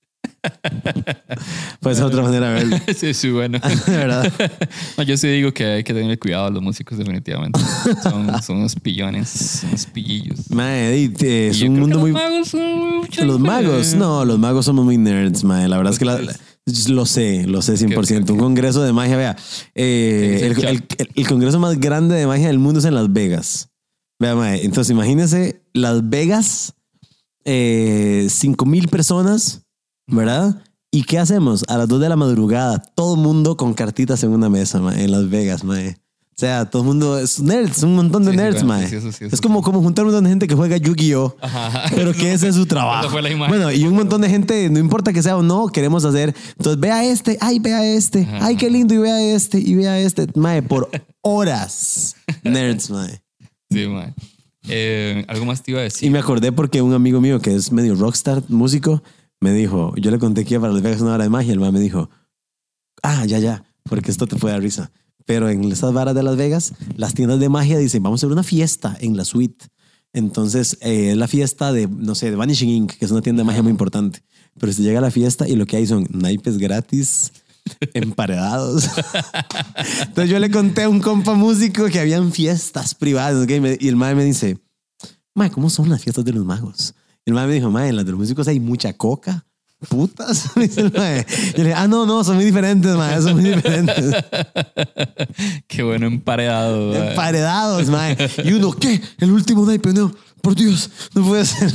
Pues otra manera de verlo. Sí, sí, bueno. De verdad. No, yo sí digo que hay que tener cuidado a los músicos, definitivamente. Son, son unos pillones, unos pillillos. Mae, y, eh, es Y yo un creo mundo que muy. Los magos son mucha Los magos, diferencia. no, los magos somos muy nerds, mae. La verdad es que la- la- lo sé, lo sé cien por ciento. Un congreso de magia, vea. eh, ¿Qué el, dice el el- el- el congreso más grande de magia del mundo es en Las Vegas. Vea, mae. Entonces, imagínense Las Vegas, eh, cinco mil personas, ¿verdad? ¿Y qué hacemos? A las dos de la madrugada, todo el mundo con cartitas en una mesa, mae, en Las Vegas, mae. O sea, todo el mundo es nerds, un montón de Sí, sí, nerds, bueno, mae. sí, eso sí, eso es como, sí. como juntar un montón de gente que juega Yu-Gi-Oh! Ajá. Pero que ese es su trabajo. Esa fue la imagen. Bueno, y un montón de gente, no importa que sea o no, queremos hacer. Entonces, vea este, ay, vea este, Ajá. ay, qué lindo, y vea este, y vea este. Mae, por horas. Nerds, mae. Sí, mae. Eh, algo más te iba a Y decir. me acordé porque un amigo mío que es medio rockstar, músico, me dijo, yo le conté que iba para Las Vegas una hora de magia, el mae me dijo, ah, ya, ya, porque esto te puede dar risa. Pero en estas varas de Las Vegas, las tiendas de magia dicen, vamos a hacer una fiesta en la suite. Entonces, eh, es la fiesta de, no sé, de Vanishing Ink, que es una tienda de magia muy importante. Pero se llega a la fiesta y lo que hay son naipes gratis, emparedados. Entonces yo le conté a un compa músico que habían fiestas privadas, ¿ok? Y el mae me dice, mae, ¿cómo son las fiestas de los magos? Y el mae me dijo, mae, en las de los músicos hay mucha coca. Putas, me dice el mae. Yo le dije, ah, no, no, son muy diferentes, mae, son muy diferentes. Qué bueno emparedado. mae. Emparedados, mae. Y uno, ¿qué? El último naipe, no. Por Dios, no puede ser.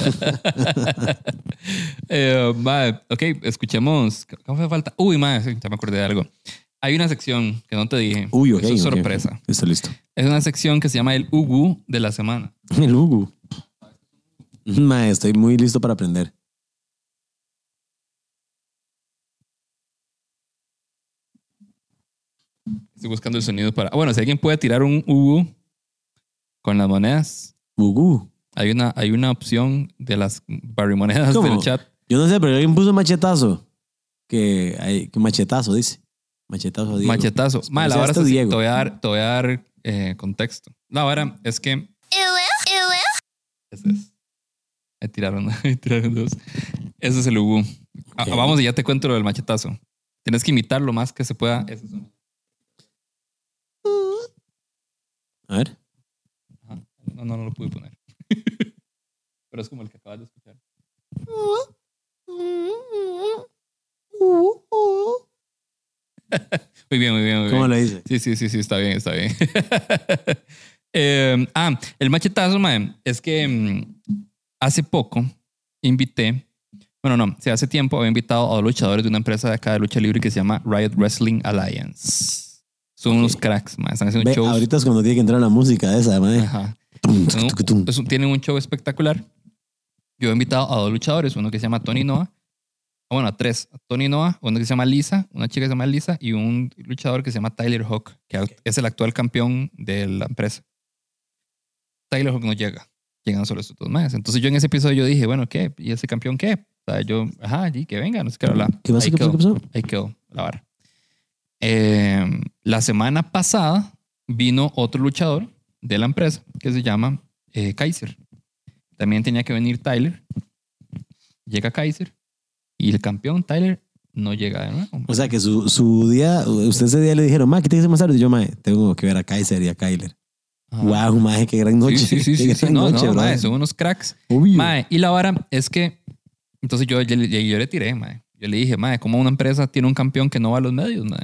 Eh, mae, ok, escuchemos. ¿Cómo fue falta? Uy, mae, sí, ya me acordé de algo. Hay una sección que no te dije. Uy, ok. Eso es ok, sorpresa. ok. Está listo. Es una sección que se llama el Ugu de la semana. El Hugo. Mae, estoy muy listo para aprender. Estoy buscando el sonido para. Bueno, si alguien puede tirar un Ugu con las monedas, Hugo. hay una, hay una opción de las barrimonedas ¿Cómo? del chat. Yo no sé, pero alguien puso machetazo. Que hay que machetazo, dice. Machetazo, Diego. Machetazo. Mae, la Parece vara es esto así, Diego. te voy a dar, te voy a dar eh, contexto. La vara es que. Ese es. Ahí tiraron, ahí tiraron dos. Ese es el Ugu. Ah, Ok. vamos y ya te cuento lo del machetazo. Tienes que imitar lo más que se pueda. Ese sonido. A ver. Ajá. No, no, no lo pude poner. Pero es como el que acabas de escuchar. Muy bien, muy bien, muy bien. ¿Cómo lo dice? Sí, sí, sí, sí, está bien, está bien. Eh, ah, el machetazo, man, es que mm, hace poco invité, bueno, no, sí, hace tiempo había invitado a dos luchadores de una empresa de acá de lucha libre que se llama Riot Wrestling Alliance. Son unos cracks, man, están haciendo Ve, shows. ahorita es cuando tiene que entrar la música esa, mae. Ajá. Tum, Es un- tuc, tuc, tum. es un- tienen un show espectacular. Yo he invitado a dos luchadores, uno que se llama Tony Noah, ah, bueno, a tres, a Tony Noah, uno que se llama Lisa, una chica que se llama Lisa y un luchador que se llama Tyler Hawk, que act- es el actual campeón de la empresa. Tyler Hawk no llega, llegan solo estos dos más. Entonces yo en ese episodio yo dije, bueno, ¿qué? ¿Y ese campeón qué? O sea, yo, ajá, y que venga, no sé qué hablar. ¿Qué pasó? Ahí ¿Qué pasó? quedó, ¿Qué pasó? ahí quedó la vara. Eh, la semana pasada vino otro luchador de la empresa que se llama eh, Kaiser. También tenía que venir Tyler. Llega Kaiser y el campeón Tyler no llega de nuevo. O sea que su, su día, usted ese día le dijeron, ma, ¿qué te dice más tarde? Y yo, ma, tengo que ver a Kaiser y a Kyler. Ajá. Wow, ma, qué gran noche. Sí, sí, sí, Qué sí, sí. gran No, noche, no, bro. mae, son unos cracks. Obvio. Mae, y la vara es que, entonces yo, yo, yo- yo le tiré, mae. Yo le dije, mae, ¿cómo una empresa tiene un campeón que no va a los medios, mae?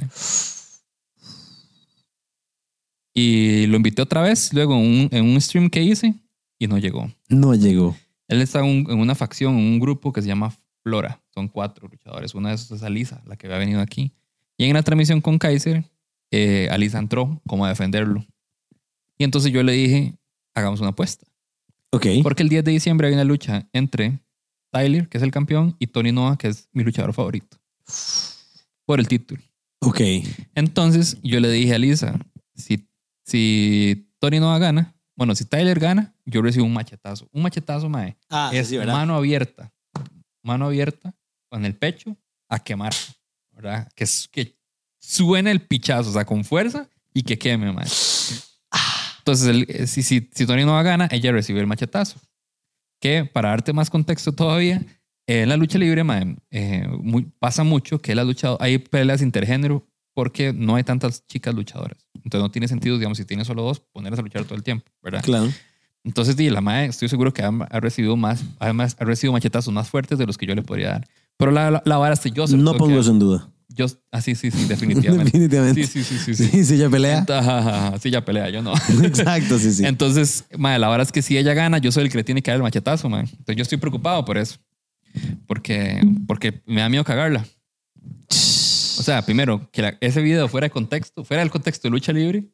Y lo invité otra vez, luego en un, en un stream que hice, y no llegó. No llegó. Él está en, un- en una facción, en un grupo que se llama Flora. Son cuatro luchadores. Una de esos es Alisa, la que había venido aquí. Y en la transmisión con Kaiser, eh, Alisa entró como a defenderlo. Y entonces yo le dije, hagamos una apuesta. Ok. Porque el diez de diciembre hay una lucha entre Tyler, que es el campeón, y Tony Noah, que es mi luchador favorito. Por el título. Ok. Entonces yo le dije a Lisa, si, si Tony Noah gana, bueno, si Tyler gana, yo recibo un machetazo. Un machetazo, mae. Ah, es mano abierta. Mano abierta con el pecho a quemar. ¿Verdad? Que, es- que suene el pichazo, o sea, con fuerza y que queme, mae. Entonces, el- eh, si, si, si Tony Noah gana, ella recibe el machetazo. Que, para darte más contexto todavía, eh, en la lucha libre, mae, eh, muy- pasa mucho que la lucha, hay peleas intergénero porque no hay tantas chicas luchadoras. Entonces no tiene sentido, digamos, si tienes solo dos, ponerlas a luchar todo el tiempo, ¿verdad? Claro. Entonces, di, la mae, estoy seguro que ha, ha recibido más, además ha recibido machetazos más fuertes de los que yo le podría dar. Pero la, la, la vara es que yo se lo No tengo pongo que eso en duda. Yo, ah, sí, sí, sí, definitivamente. Definitivamente. Sí, sí, sí, sí. sí. Sí, sí, ella pelea. Ajá, ajá, ajá. Sí, ya pelea, yo no. Exacto, sí, sí. Entonces, mae, la verdad es que si ella gana, yo soy el que le tiene que dar el machetazo, mae. Entonces yo estoy preocupado por eso. Porque, porque me da miedo cagarla. O sea, primero, que la- ese video fuera de contexto, fuera del contexto de lucha libre,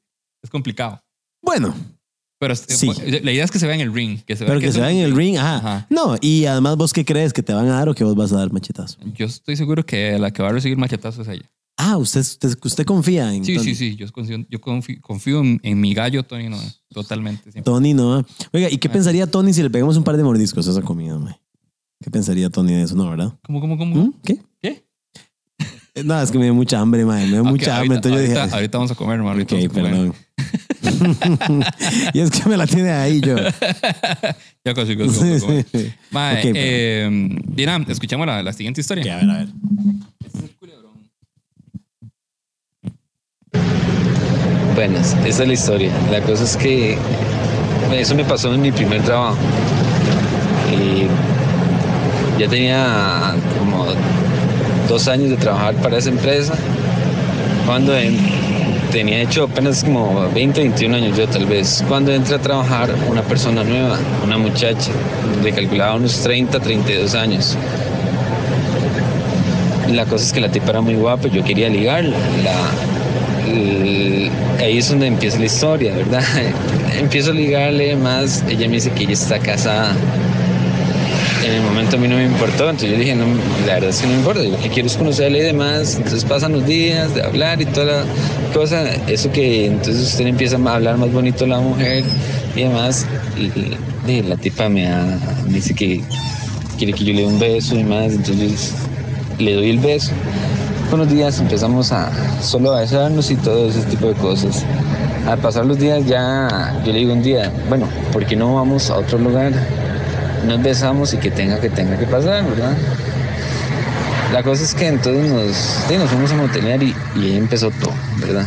Es complicado. Bueno, Pero Sí. la idea es que se vea en el ring. Que se vea pero que, es se un- vea en el ring, ajá. Ajá. No, y además vos qué crees, que te van a dar o que vos vas a dar machetazo. Yo estoy seguro que la que va a recibir machetazo es ella. Ah, usted, usted, usted confía en Sí, Tony. sí, sí. Yo confío, yo confío, confío en, en mi gallo, Tony, no, totalmente. siempre. Tony, no. Oiga, ¿y qué Ah. pensaría Tony si le pegamos un par de mordiscos a esa comida, mae? ¿Qué pensaría Tony de eso, no, verdad? ¿Cómo, cómo, cómo? ¿Mm? ¿Qué? ¿Qué? Eh, No, es que me dio mucha hambre, mae. Me dio Ok, mucha hambre. ahorita, Entonces yo ahorita, dije. ahorita vamos a comer, ma, ahorita Ok, vamos a comer. perdón. Y es que me la tiene ahí yo. Ya casi, casi vamos a comer. Sí. Mae, Ok, perdón. eh, Dina, escuchamos la, la siguiente historia. Ok, a ver, a ver. Buenas, esa es la historia. La cosa es que eso me pasó en mi primer trabajo. Y ya tenía como dos años de trabajar para esa empresa. Cuando en- tenía hecho apenas como veinte, veintiún años yo tal vez. Cuando entré a trabajar una persona nueva, una muchacha, le calculaba unos treinta, treinta y dos años. La cosa es que la tipa era muy guapa, yo quería ligarla. La, el- ahí es donde empieza la historia, ¿verdad? Empiezo a ligarle más, ella me dice que ella está casada. En el momento a mí no me importó, entonces yo dije, no, la verdad es que no me importa, yo lo que quiero es conocerle y demás. Entonces pasan los días de hablar y toda la cosa, eso que entonces usted empieza a hablar más bonito a la mujer y demás. Y, y la tipa me, da- me dice que quiere que yo le dé un beso y más, entonces le doy el beso. Con los días empezamos a solo a besarnos y todo ese tipo de cosas. Al pasar los días ya yo le digo un día, bueno, ¿por qué no vamos a otro lugar? Nos besamos y que tenga que tenga que pasar, ¿verdad? La cosa es que entonces nos, sí, nos fuimos a motelear y, y ahí empezó todo, ¿verdad?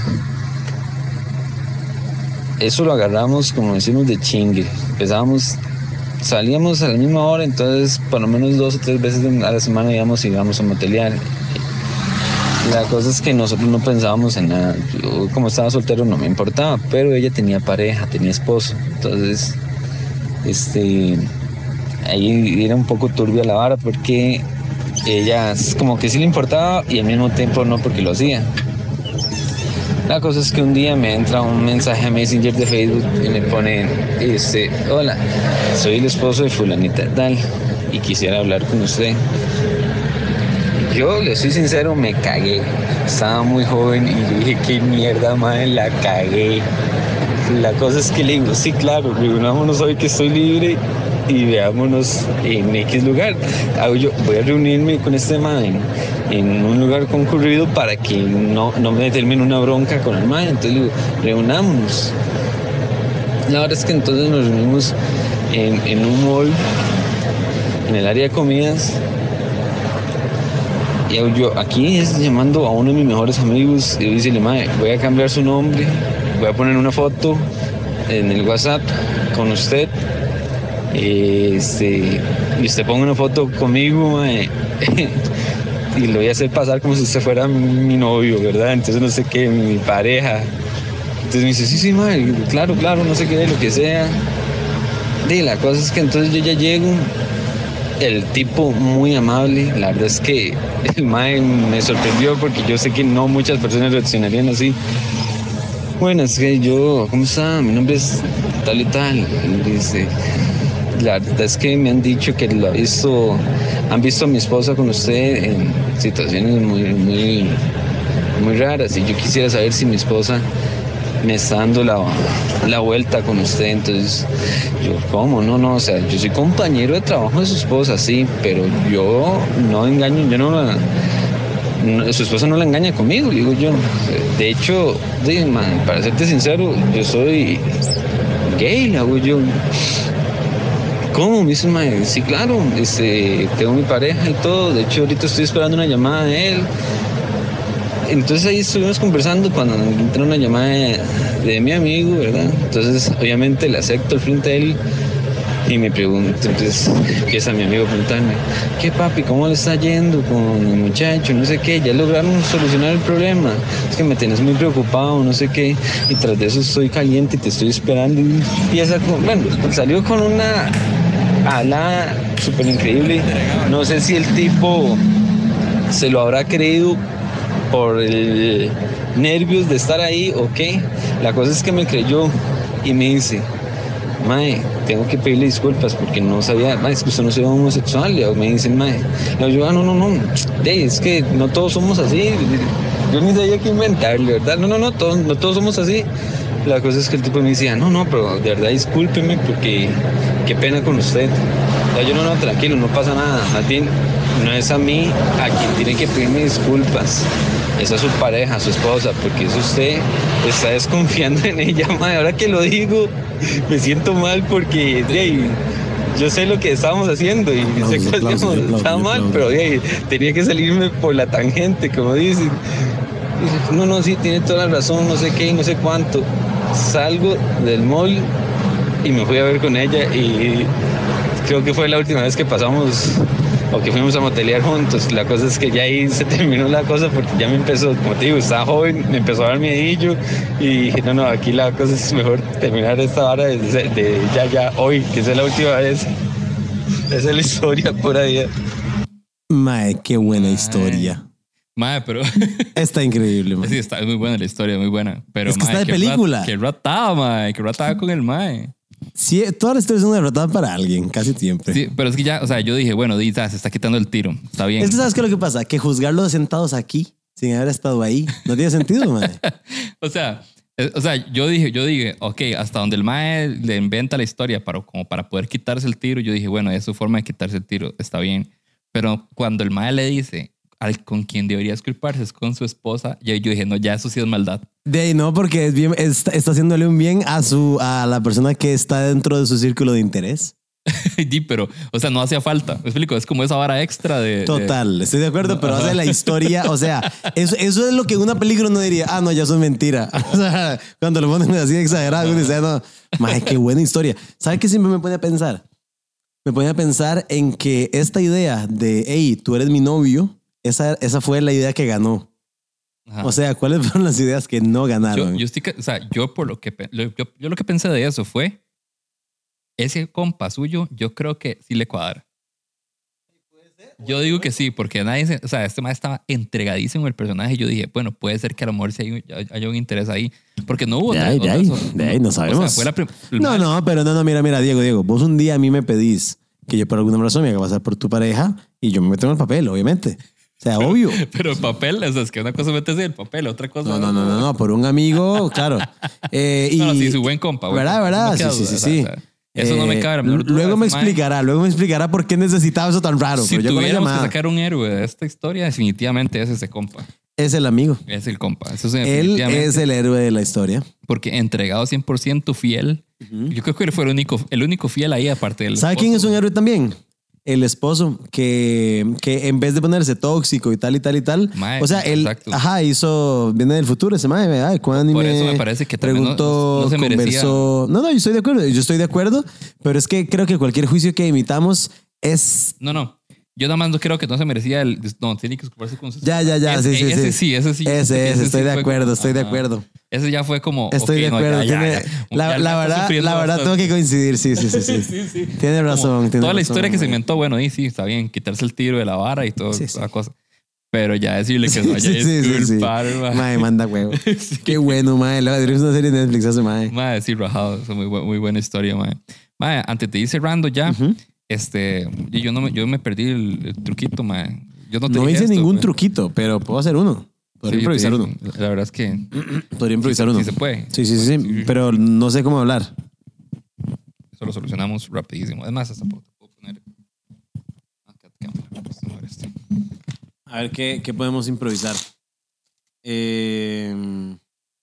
Eso lo agarramos, como decimos, de chingue. Empezábamos, salíamos a la misma hora, entonces por lo menos dos o tres veces a la semana íbamos y íbamos a motelear. La cosa es que nosotros no pensábamos en nada. Yo, como estaba soltero, no me importaba, pero ella tenía pareja, tenía esposo. Entonces, este, ahí era un poco turbia la vara porque ella como que sí le importaba y al mismo tiempo no porque lo hacía. La cosa es que un día me entra un mensaje a Messenger de Facebook y me pone, este, hola, soy el esposo de fulanita tal y quisiera hablar con usted. Yo, le soy sincero, me cagué. Estaba muy joven y yo dije, qué mierda, madre, la cagué. La cosa es que le digo, sí, claro, reunámonos hoy que estoy libre y veámonos en X lugar. Hago yo, voy a reunirme con este man en, en un lugar concurrido para que no, no me termine una bronca con el man. Entonces le digo, reunámonos. La verdad es que entonces nos reunimos en, en un mall, en el área de comidas. Y hago yo, aquí es llamando a uno de mis mejores amigos y dice, mae, voy a cambiar su nombre, voy a poner una foto en el WhatsApp con usted. Este, y usted ponga una foto conmigo, mae, y lo voy a hacer pasar como si usted fuera mi novio, ¿verdad? Entonces no sé qué, mi pareja. Entonces me dice, sí, sí, mae, claro, claro, no sé qué, lo que sea. Y la cosa es que entonces yo ya llego, el tipo muy amable, la verdad es que el mae me sorprendió porque yo sé que no muchas personas reaccionarían así. Bueno, es que yo, ¿cómo está? Mi nombre es tal y tal. Y dice, la verdad es que me han dicho que lo ha visto, han visto a mi esposa con usted en situaciones muy, muy, muy raras y yo quisiera saber si mi esposa me está dando la, la vuelta con usted. Entonces yo, ¿cómo? No, no, o sea, yo soy compañero de trabajo de su esposa, sí, pero yo no engaño, yo no la, no, su esposa no la engaña conmigo, digo yo. De hecho, sí, man, para serte sincero, yo soy gay, la hago yo. ¿Cómo? Me dice, man, sí, claro, este, tengo mi pareja y todo, de hecho ahorita estoy esperando una llamada de él. Entonces ahí estuvimos conversando cuando entró una llamada de, de mi amigo, ¿verdad? Entonces obviamente le acepto al frente de él y me pregunto, entonces empieza mi amigo a preguntarme, ¿qué papi? ¿Cómo le está yendo con el muchacho? No sé qué, ya lograron solucionar el problema. Es que me tenés muy preocupado, no sé qué, y tras de eso estoy caliente y te estoy esperando. Y empieza con, bueno, salió con una ala súper increíble. No sé si el tipo se lo habrá creído por el nervios de estar ahí o qué, La cosa es que me creyó y me dice, mae, tengo que pedirle disculpas porque no sabía, mae, es que usted no se ve homosexual. Y me dicen, mae, le digo, ah, no, no, no, de, es que no todos somos así. Yo ni sabía qué inventarle, ¿verdad? No, no, no, todos, no todos somos así. La cosa es que el tipo me decía, no, no, pero de verdad discúlpeme porque qué pena con usted. O sea, yo no, no, tranquilo, no pasa nada. Más bien, no es a mí a quien tiene que pedirme disculpas. Es a su pareja, a su esposa, porque es usted, está desconfiando en ella, madre. Ahora que lo digo, me siento mal porque, hey, yo sé lo que estábamos haciendo y Aplausos, sé que aplausos, hacíamos, aplausos, estaba mal, aplausos. pero hey, tenía que salirme por la tangente, como dicen. Dice, no, no, sí, tiene toda la razón, no sé qué, no sé cuánto. Salgo del mall y me fui a ver con ella y creo que fue la última vez que pasamos o que fuimos a motelear juntos. La cosa es que ya ahí se terminó la cosa porque ya me empezó, como te digo, estaba joven, me empezó a dar miedillo y dije, no, no, aquí la cosa es mejor terminar esta hora de, de ya, ya, hoy, que es la última vez. Esa es la historia por ahí. Mae, qué buena Mae. historia. Mae, pero... Está increíble, mae. Sí, está es muy buena la historia, muy buena. Pero, Es que mae, está de qué película. rat- Qué rataba, mae. Qué rataba con el mae. Sí, toda la historia es una derrotada para alguien, casi siempre. Sí, pero es que ya, o sea, yo dije, bueno, di, ya, se está quitando el tiro. Está bien. Es que ¿sabes qué es lo que pasa? Que juzgarlos sentados aquí, sin haber estado ahí, no tiene sentido, mae. O sea, eh, o sea, yo dije, yo dije, ok, hasta donde el mae le inventa la historia para, como para poder quitarse el tiro, yo dije, bueno, es su forma de quitarse el tiro, está bien. Pero cuando el mae le dice al con quien debería disculparse es con su esposa, yo, yo dije, no, ya eso sí es maldad. De ahí no, porque es bien, está, está haciéndole un bien a su a la persona que está dentro de su círculo de interés. Sí, pero, o sea, no hacía falta. Me explico, es como esa vara extra de... de- Total, estoy de acuerdo, pero Ajá. hace la historia, o sea, eso, eso es lo que una película no diría, ah, no, ya eso es mentira. O sea, cuando lo ponen así exagerado, uno dice, no, mae, qué buena historia. ¿Sabes qué siempre me pone a pensar? Me pone a pensar en que esta idea de, hey, tú eres mi novio, esa, esa fue la idea que ganó. Ajá. O sea, ¿cuáles fueron las ideas que no yo, ganaron? yo estoy, ca- o sea, yo por lo que, pe- lo- yo, yo lo que pensé de eso fue, ese compa suyo, yo creo que sí le cuadra. Yo digo que sí, porque nadie, se- o sea, este man estaba entregadísimo el personaje y yo dije, bueno, puede ser que a lo mejor sí hay, hay- haya un interés ahí, porque no hubo... De otra- ahí, de otras- ahí, de ahí, no o sea, sabemos. fue la prim- el No, man- no, pero no, no, mira, mira, Diego, Diego, vos un día a mí me pedís que yo por alguna razón me haga pasar por tu pareja y yo me meto en el papel, obviamente. O sea, obvio. Pero el papel, o sea, es que una cosa metes en el papel, otra cosa... No, no, no, no, no, por un amigo, claro. Eh, y, No, no, sí, su buen compa. buen ¿Verdad, compa, verdad? no Sí, queda sí, duda, sí, o sea, sí. o sea, eso no me Eh, cabe la menor duda. Luego me Ese mae, explicará, luego me explicará por qué necesitaba eso tan raro. Si pero yo con la tuviéramos que llamada, sacar un héroe de esta historia, definitivamente es ese compa. es el amigo. Es el compa. Eso es Él definitivamente. es el héroe de la historia. Porque entregado cien por ciento fiel. Yo creo que él fue el único, el único fiel ahí, aparte del. ¿Sabe quién es un héroe también? El esposo, que, que en vez de ponerse tóxico y tal y tal y tal, Mae, o sea, él, exacto. ajá, hizo, viene del futuro ese mae, ay, cuando Por eso me parece que también no- preguntó, no se merecía- conversó. No, no, yo estoy de acuerdo, yo estoy de acuerdo, pero es que creo que cualquier juicio que imitamos es... No, no. Yo nada más no creo que no se merecía el. No, tiene que disculparse con sus. Ya, ya, ya, sí, sí, ese sí. sí, ese sí. Ese, ese, estoy sí de fue acuerdo, como- estoy de ajá. acuerdo. Ese ya fue como. Estoy ok, de no, acuerdo. ya, ya, tiene- ya. La, Ya la está verdad, sufriendo la verdad tengo bastante. que coincidir, sí, sí, sí. sí. Sí, sí. Tiene Como razón, tiene Toda la razón, historia que se mae. inventó, bueno, y sí, está bien, quitarse el tiro de la vara y todo, Sí, sí. toda la cosa. Pero ya decirle que se vaya Sí, a sí, sí, sí. disculpar, mae. Mae, manda huevo. Sí. Qué bueno, mae. Le va a decir una serie de Netflix a ese mae. Mae, sí, rajado. Es muy, bu- muy buena historia, mae. Mae, antes de ir cerrando ya, este, y yo, no me, yo me perdí el, el truquito, mae. Yo no, te No dije hice esto, ningún mae. truquito, pero puedo hacer uno. Podría Sí, improvisar sí, uno. La verdad es que Podría improvisar sí, uno. sí se puede. Sí, sí, sí, sí. Pero no sé cómo hablar. eso lo solucionamos rapidísimo. Es más, hasta puedo, puedo poner... Acá, cámara, vamos a ver esto. A ver qué, qué podemos improvisar. Eh,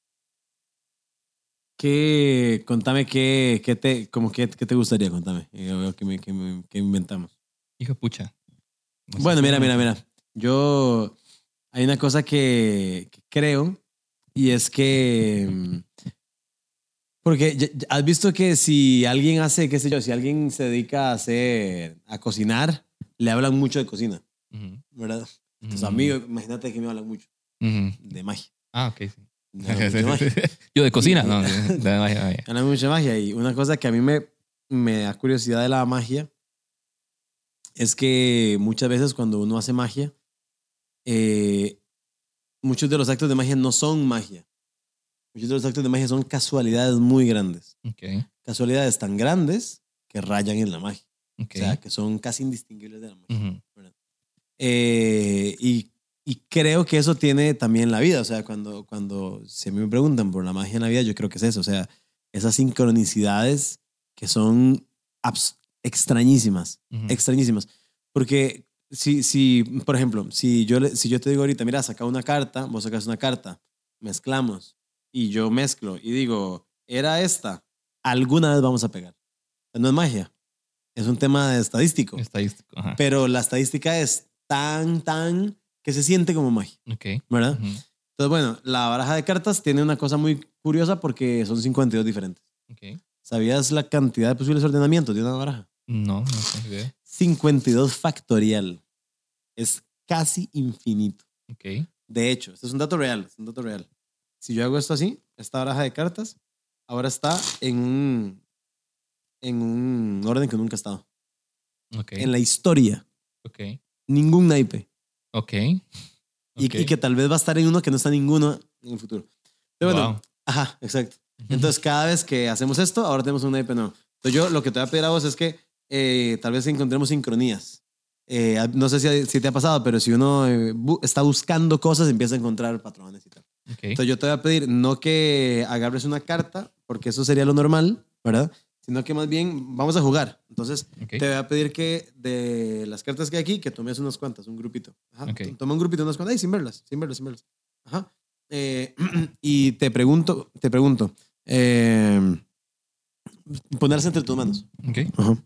¿qué, contame qué, qué te, como qué, qué te gustaría, contame. Eh, a ver qué, me- qué me- qué inventamos. Hijo de pucha. No sé. Bueno, mira, mira, mira. Yo, hay una cosa que, que creo y es que, mm, porque ya- ya has visto que si alguien hace, qué sé yo, si alguien se dedica a hacer, a cocinar, le hablan mucho de cocina, Ujú, ¿verdad? Tus ujú, amigos, imagínate que me hablan mucho ujú. de magia. Ah, ok, sí. Me hablan mucho de magia. Yo de cocina, no, de, de magia, magia. Me hablan mucho de magia y una cosa que a mí me, me da curiosidad de la magia es que muchas veces cuando uno hace magia, eh, muchos de los actos de magia no son magia. Muchos de los actos de magia son casualidades muy grandes. Ok, Casualidades tan grandes que rayan en la magia. ok. O sea, que son casi indistinguibles de la magia. Ujú. Eh, y, y creo que eso tiene también la vida. O sea, cuando, cuando si a mí me preguntan por la magia en la vida, yo creo que es eso. O sea, esas sincronicidades que son abs- extrañísimas. Ujú. Extrañísimas. Porque si, si por ejemplo, si yo, le- si yo te digo ahorita, mira, saca una carta, vos sacas una carta, mezclamos y yo mezclo y digo, era esta, alguna vez vamos a pegar. No es magia, es un tema estadístico. Estadístico. Ajá. Pero la estadística es tan, tan que se siente como magia, Ok. ¿verdad? Ujú. Entonces, bueno, la baraja de cartas tiene una cosa muy curiosa porque son cincuenta y dos diferentes. Ok. ¿Sabías la cantidad de posibles ordenamientos de una baraja? No, no tengo idea. cincuenta y dos factorial. Es casi infinito. Ok. De hecho, este es un dato real, es un dato real. Si yo hago esto así, esta baraja de cartas, ahora está en un, en un orden que nunca ha estado. Ok. En la historia, Ok. ningún naipe. Ok. Y, Ok. y que tal vez va a estar en uno que no está ninguno en el futuro. Pero bueno, Wow. ajá, exacto. Entonces, cada vez que hacemos esto, ahora tenemos un naipe nuevo. Entonces, yo lo que te voy a pedir a vos es que eh, tal vez encontremos sincronías. Eh, no sé si, si te ha pasado, pero si uno eh, bu- está buscando cosas, empieza a encontrar patrones y tal. Ok. Entonces, yo te voy a pedir no que agarres una carta, porque eso sería lo normal, ¿verdad? Sino que más bien vamos a jugar. Entonces, Ok. te voy a pedir que de las cartas que hay aquí, que tomes unas cuantas, un grupito. Ajá. Ok. Toma un grupito, unas cuantas, ay, sin verlas, sin verlas, sin verlas. Ajá. Eh, y te pregunto, te pregunto, eh, ponerse entre tus manos. Ok. Ajá.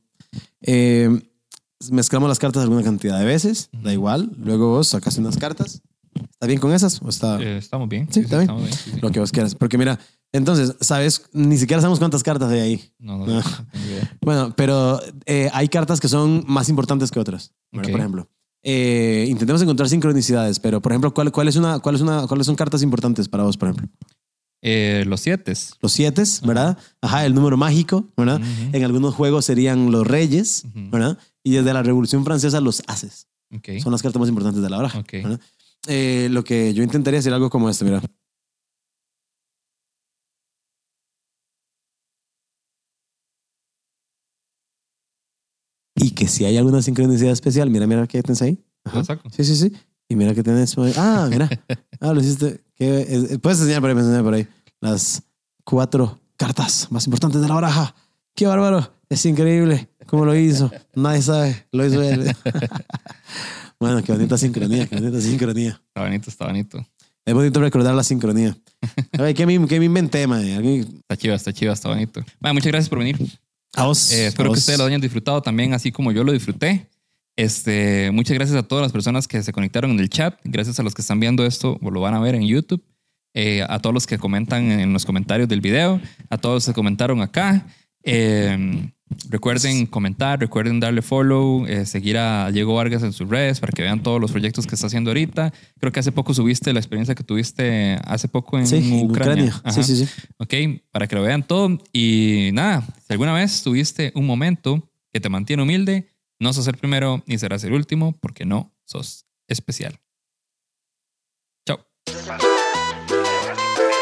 Eh, mezclamos las cartas alguna cantidad de veces, da igual. Luego vos sacas unas cartas. ¿Está bien con esas? ¿O está Eh, estamos bien. Sí, está bien. Estamos bien. Sí, sí. lo que vos quieras? Porque mira, entonces, ¿sabes? Ni siquiera sabemos cuántas cartas hay ahí. No, no, No. no tengo idea. Bueno, pero eh, hay cartas que son más importantes que otras. ¿Verdad? Ok. Por ejemplo, eh, intentemos encontrar sincronicidades, pero por ejemplo, ¿cuál, cuál es una, cuál es una, ¿cuáles son cartas importantes para vos, por ejemplo? Eh, los siete. Los siete, ¿verdad? Ajá, el número mágico, ¿verdad? Ujú. En algunos juegos serían los reyes, Ujú. ¿verdad? Y desde la Revolución Francesa, los ases. Ok. Son las cartas más importantes de la baraja. Ok. ¿verdad? Eh, lo que yo intentaría hacer algo como este, mira. Y que si hay alguna sincronicidad especial, mira, mira qué tienes ahí. Ajá. Lo saco. Sí, sí, sí. Y mira que tenés. por ahí. Ah, mira. Ah, lo hiciste. ¿Qué? Eh, Puedes enseñar por ahí, puedes enseñar por ahí. Las cuatro cartas más importantes de la baraja. ¡Qué bárbaro! Es increíble. ¿Cómo lo hizo? Nadie sabe. Lo hizo él. Bueno, qué bonita sincronía, qué bonita sincronía. Está bonito, está bonito. Es bonito recordar la sincronía. A ver, ¿qué me, qué me inventé, man? ¿Alguien- Está chiva, está chiva, está bonito. Bueno, muchas gracias por venir. A vos. Eh, espero a que vos. ustedes lo hayan disfrutado también, así como yo lo disfruté. Este, muchas gracias a todas las personas que se conectaron en el chat. Gracias a los que están viendo esto o lo van a ver en YouTube. Eh, a todos los que comentan en los comentarios del video. A todos los que comentaron acá. Eh, recuerden comentar, recuerden darle follow, eh, seguir a Diego Vargas en sus redes para que vean todos los proyectos que está haciendo ahorita. Creo que hace poco subiste la experiencia que tuviste hace poco en Sí, en Ucrania. Ucrania. Ajá. Sí, sí, sí. Ok, para que lo vean todo. Y nada, si alguna vez tuviste un momento que te mantiene humilde, no sos el primero ni serás el último porque no sos especial. Chao.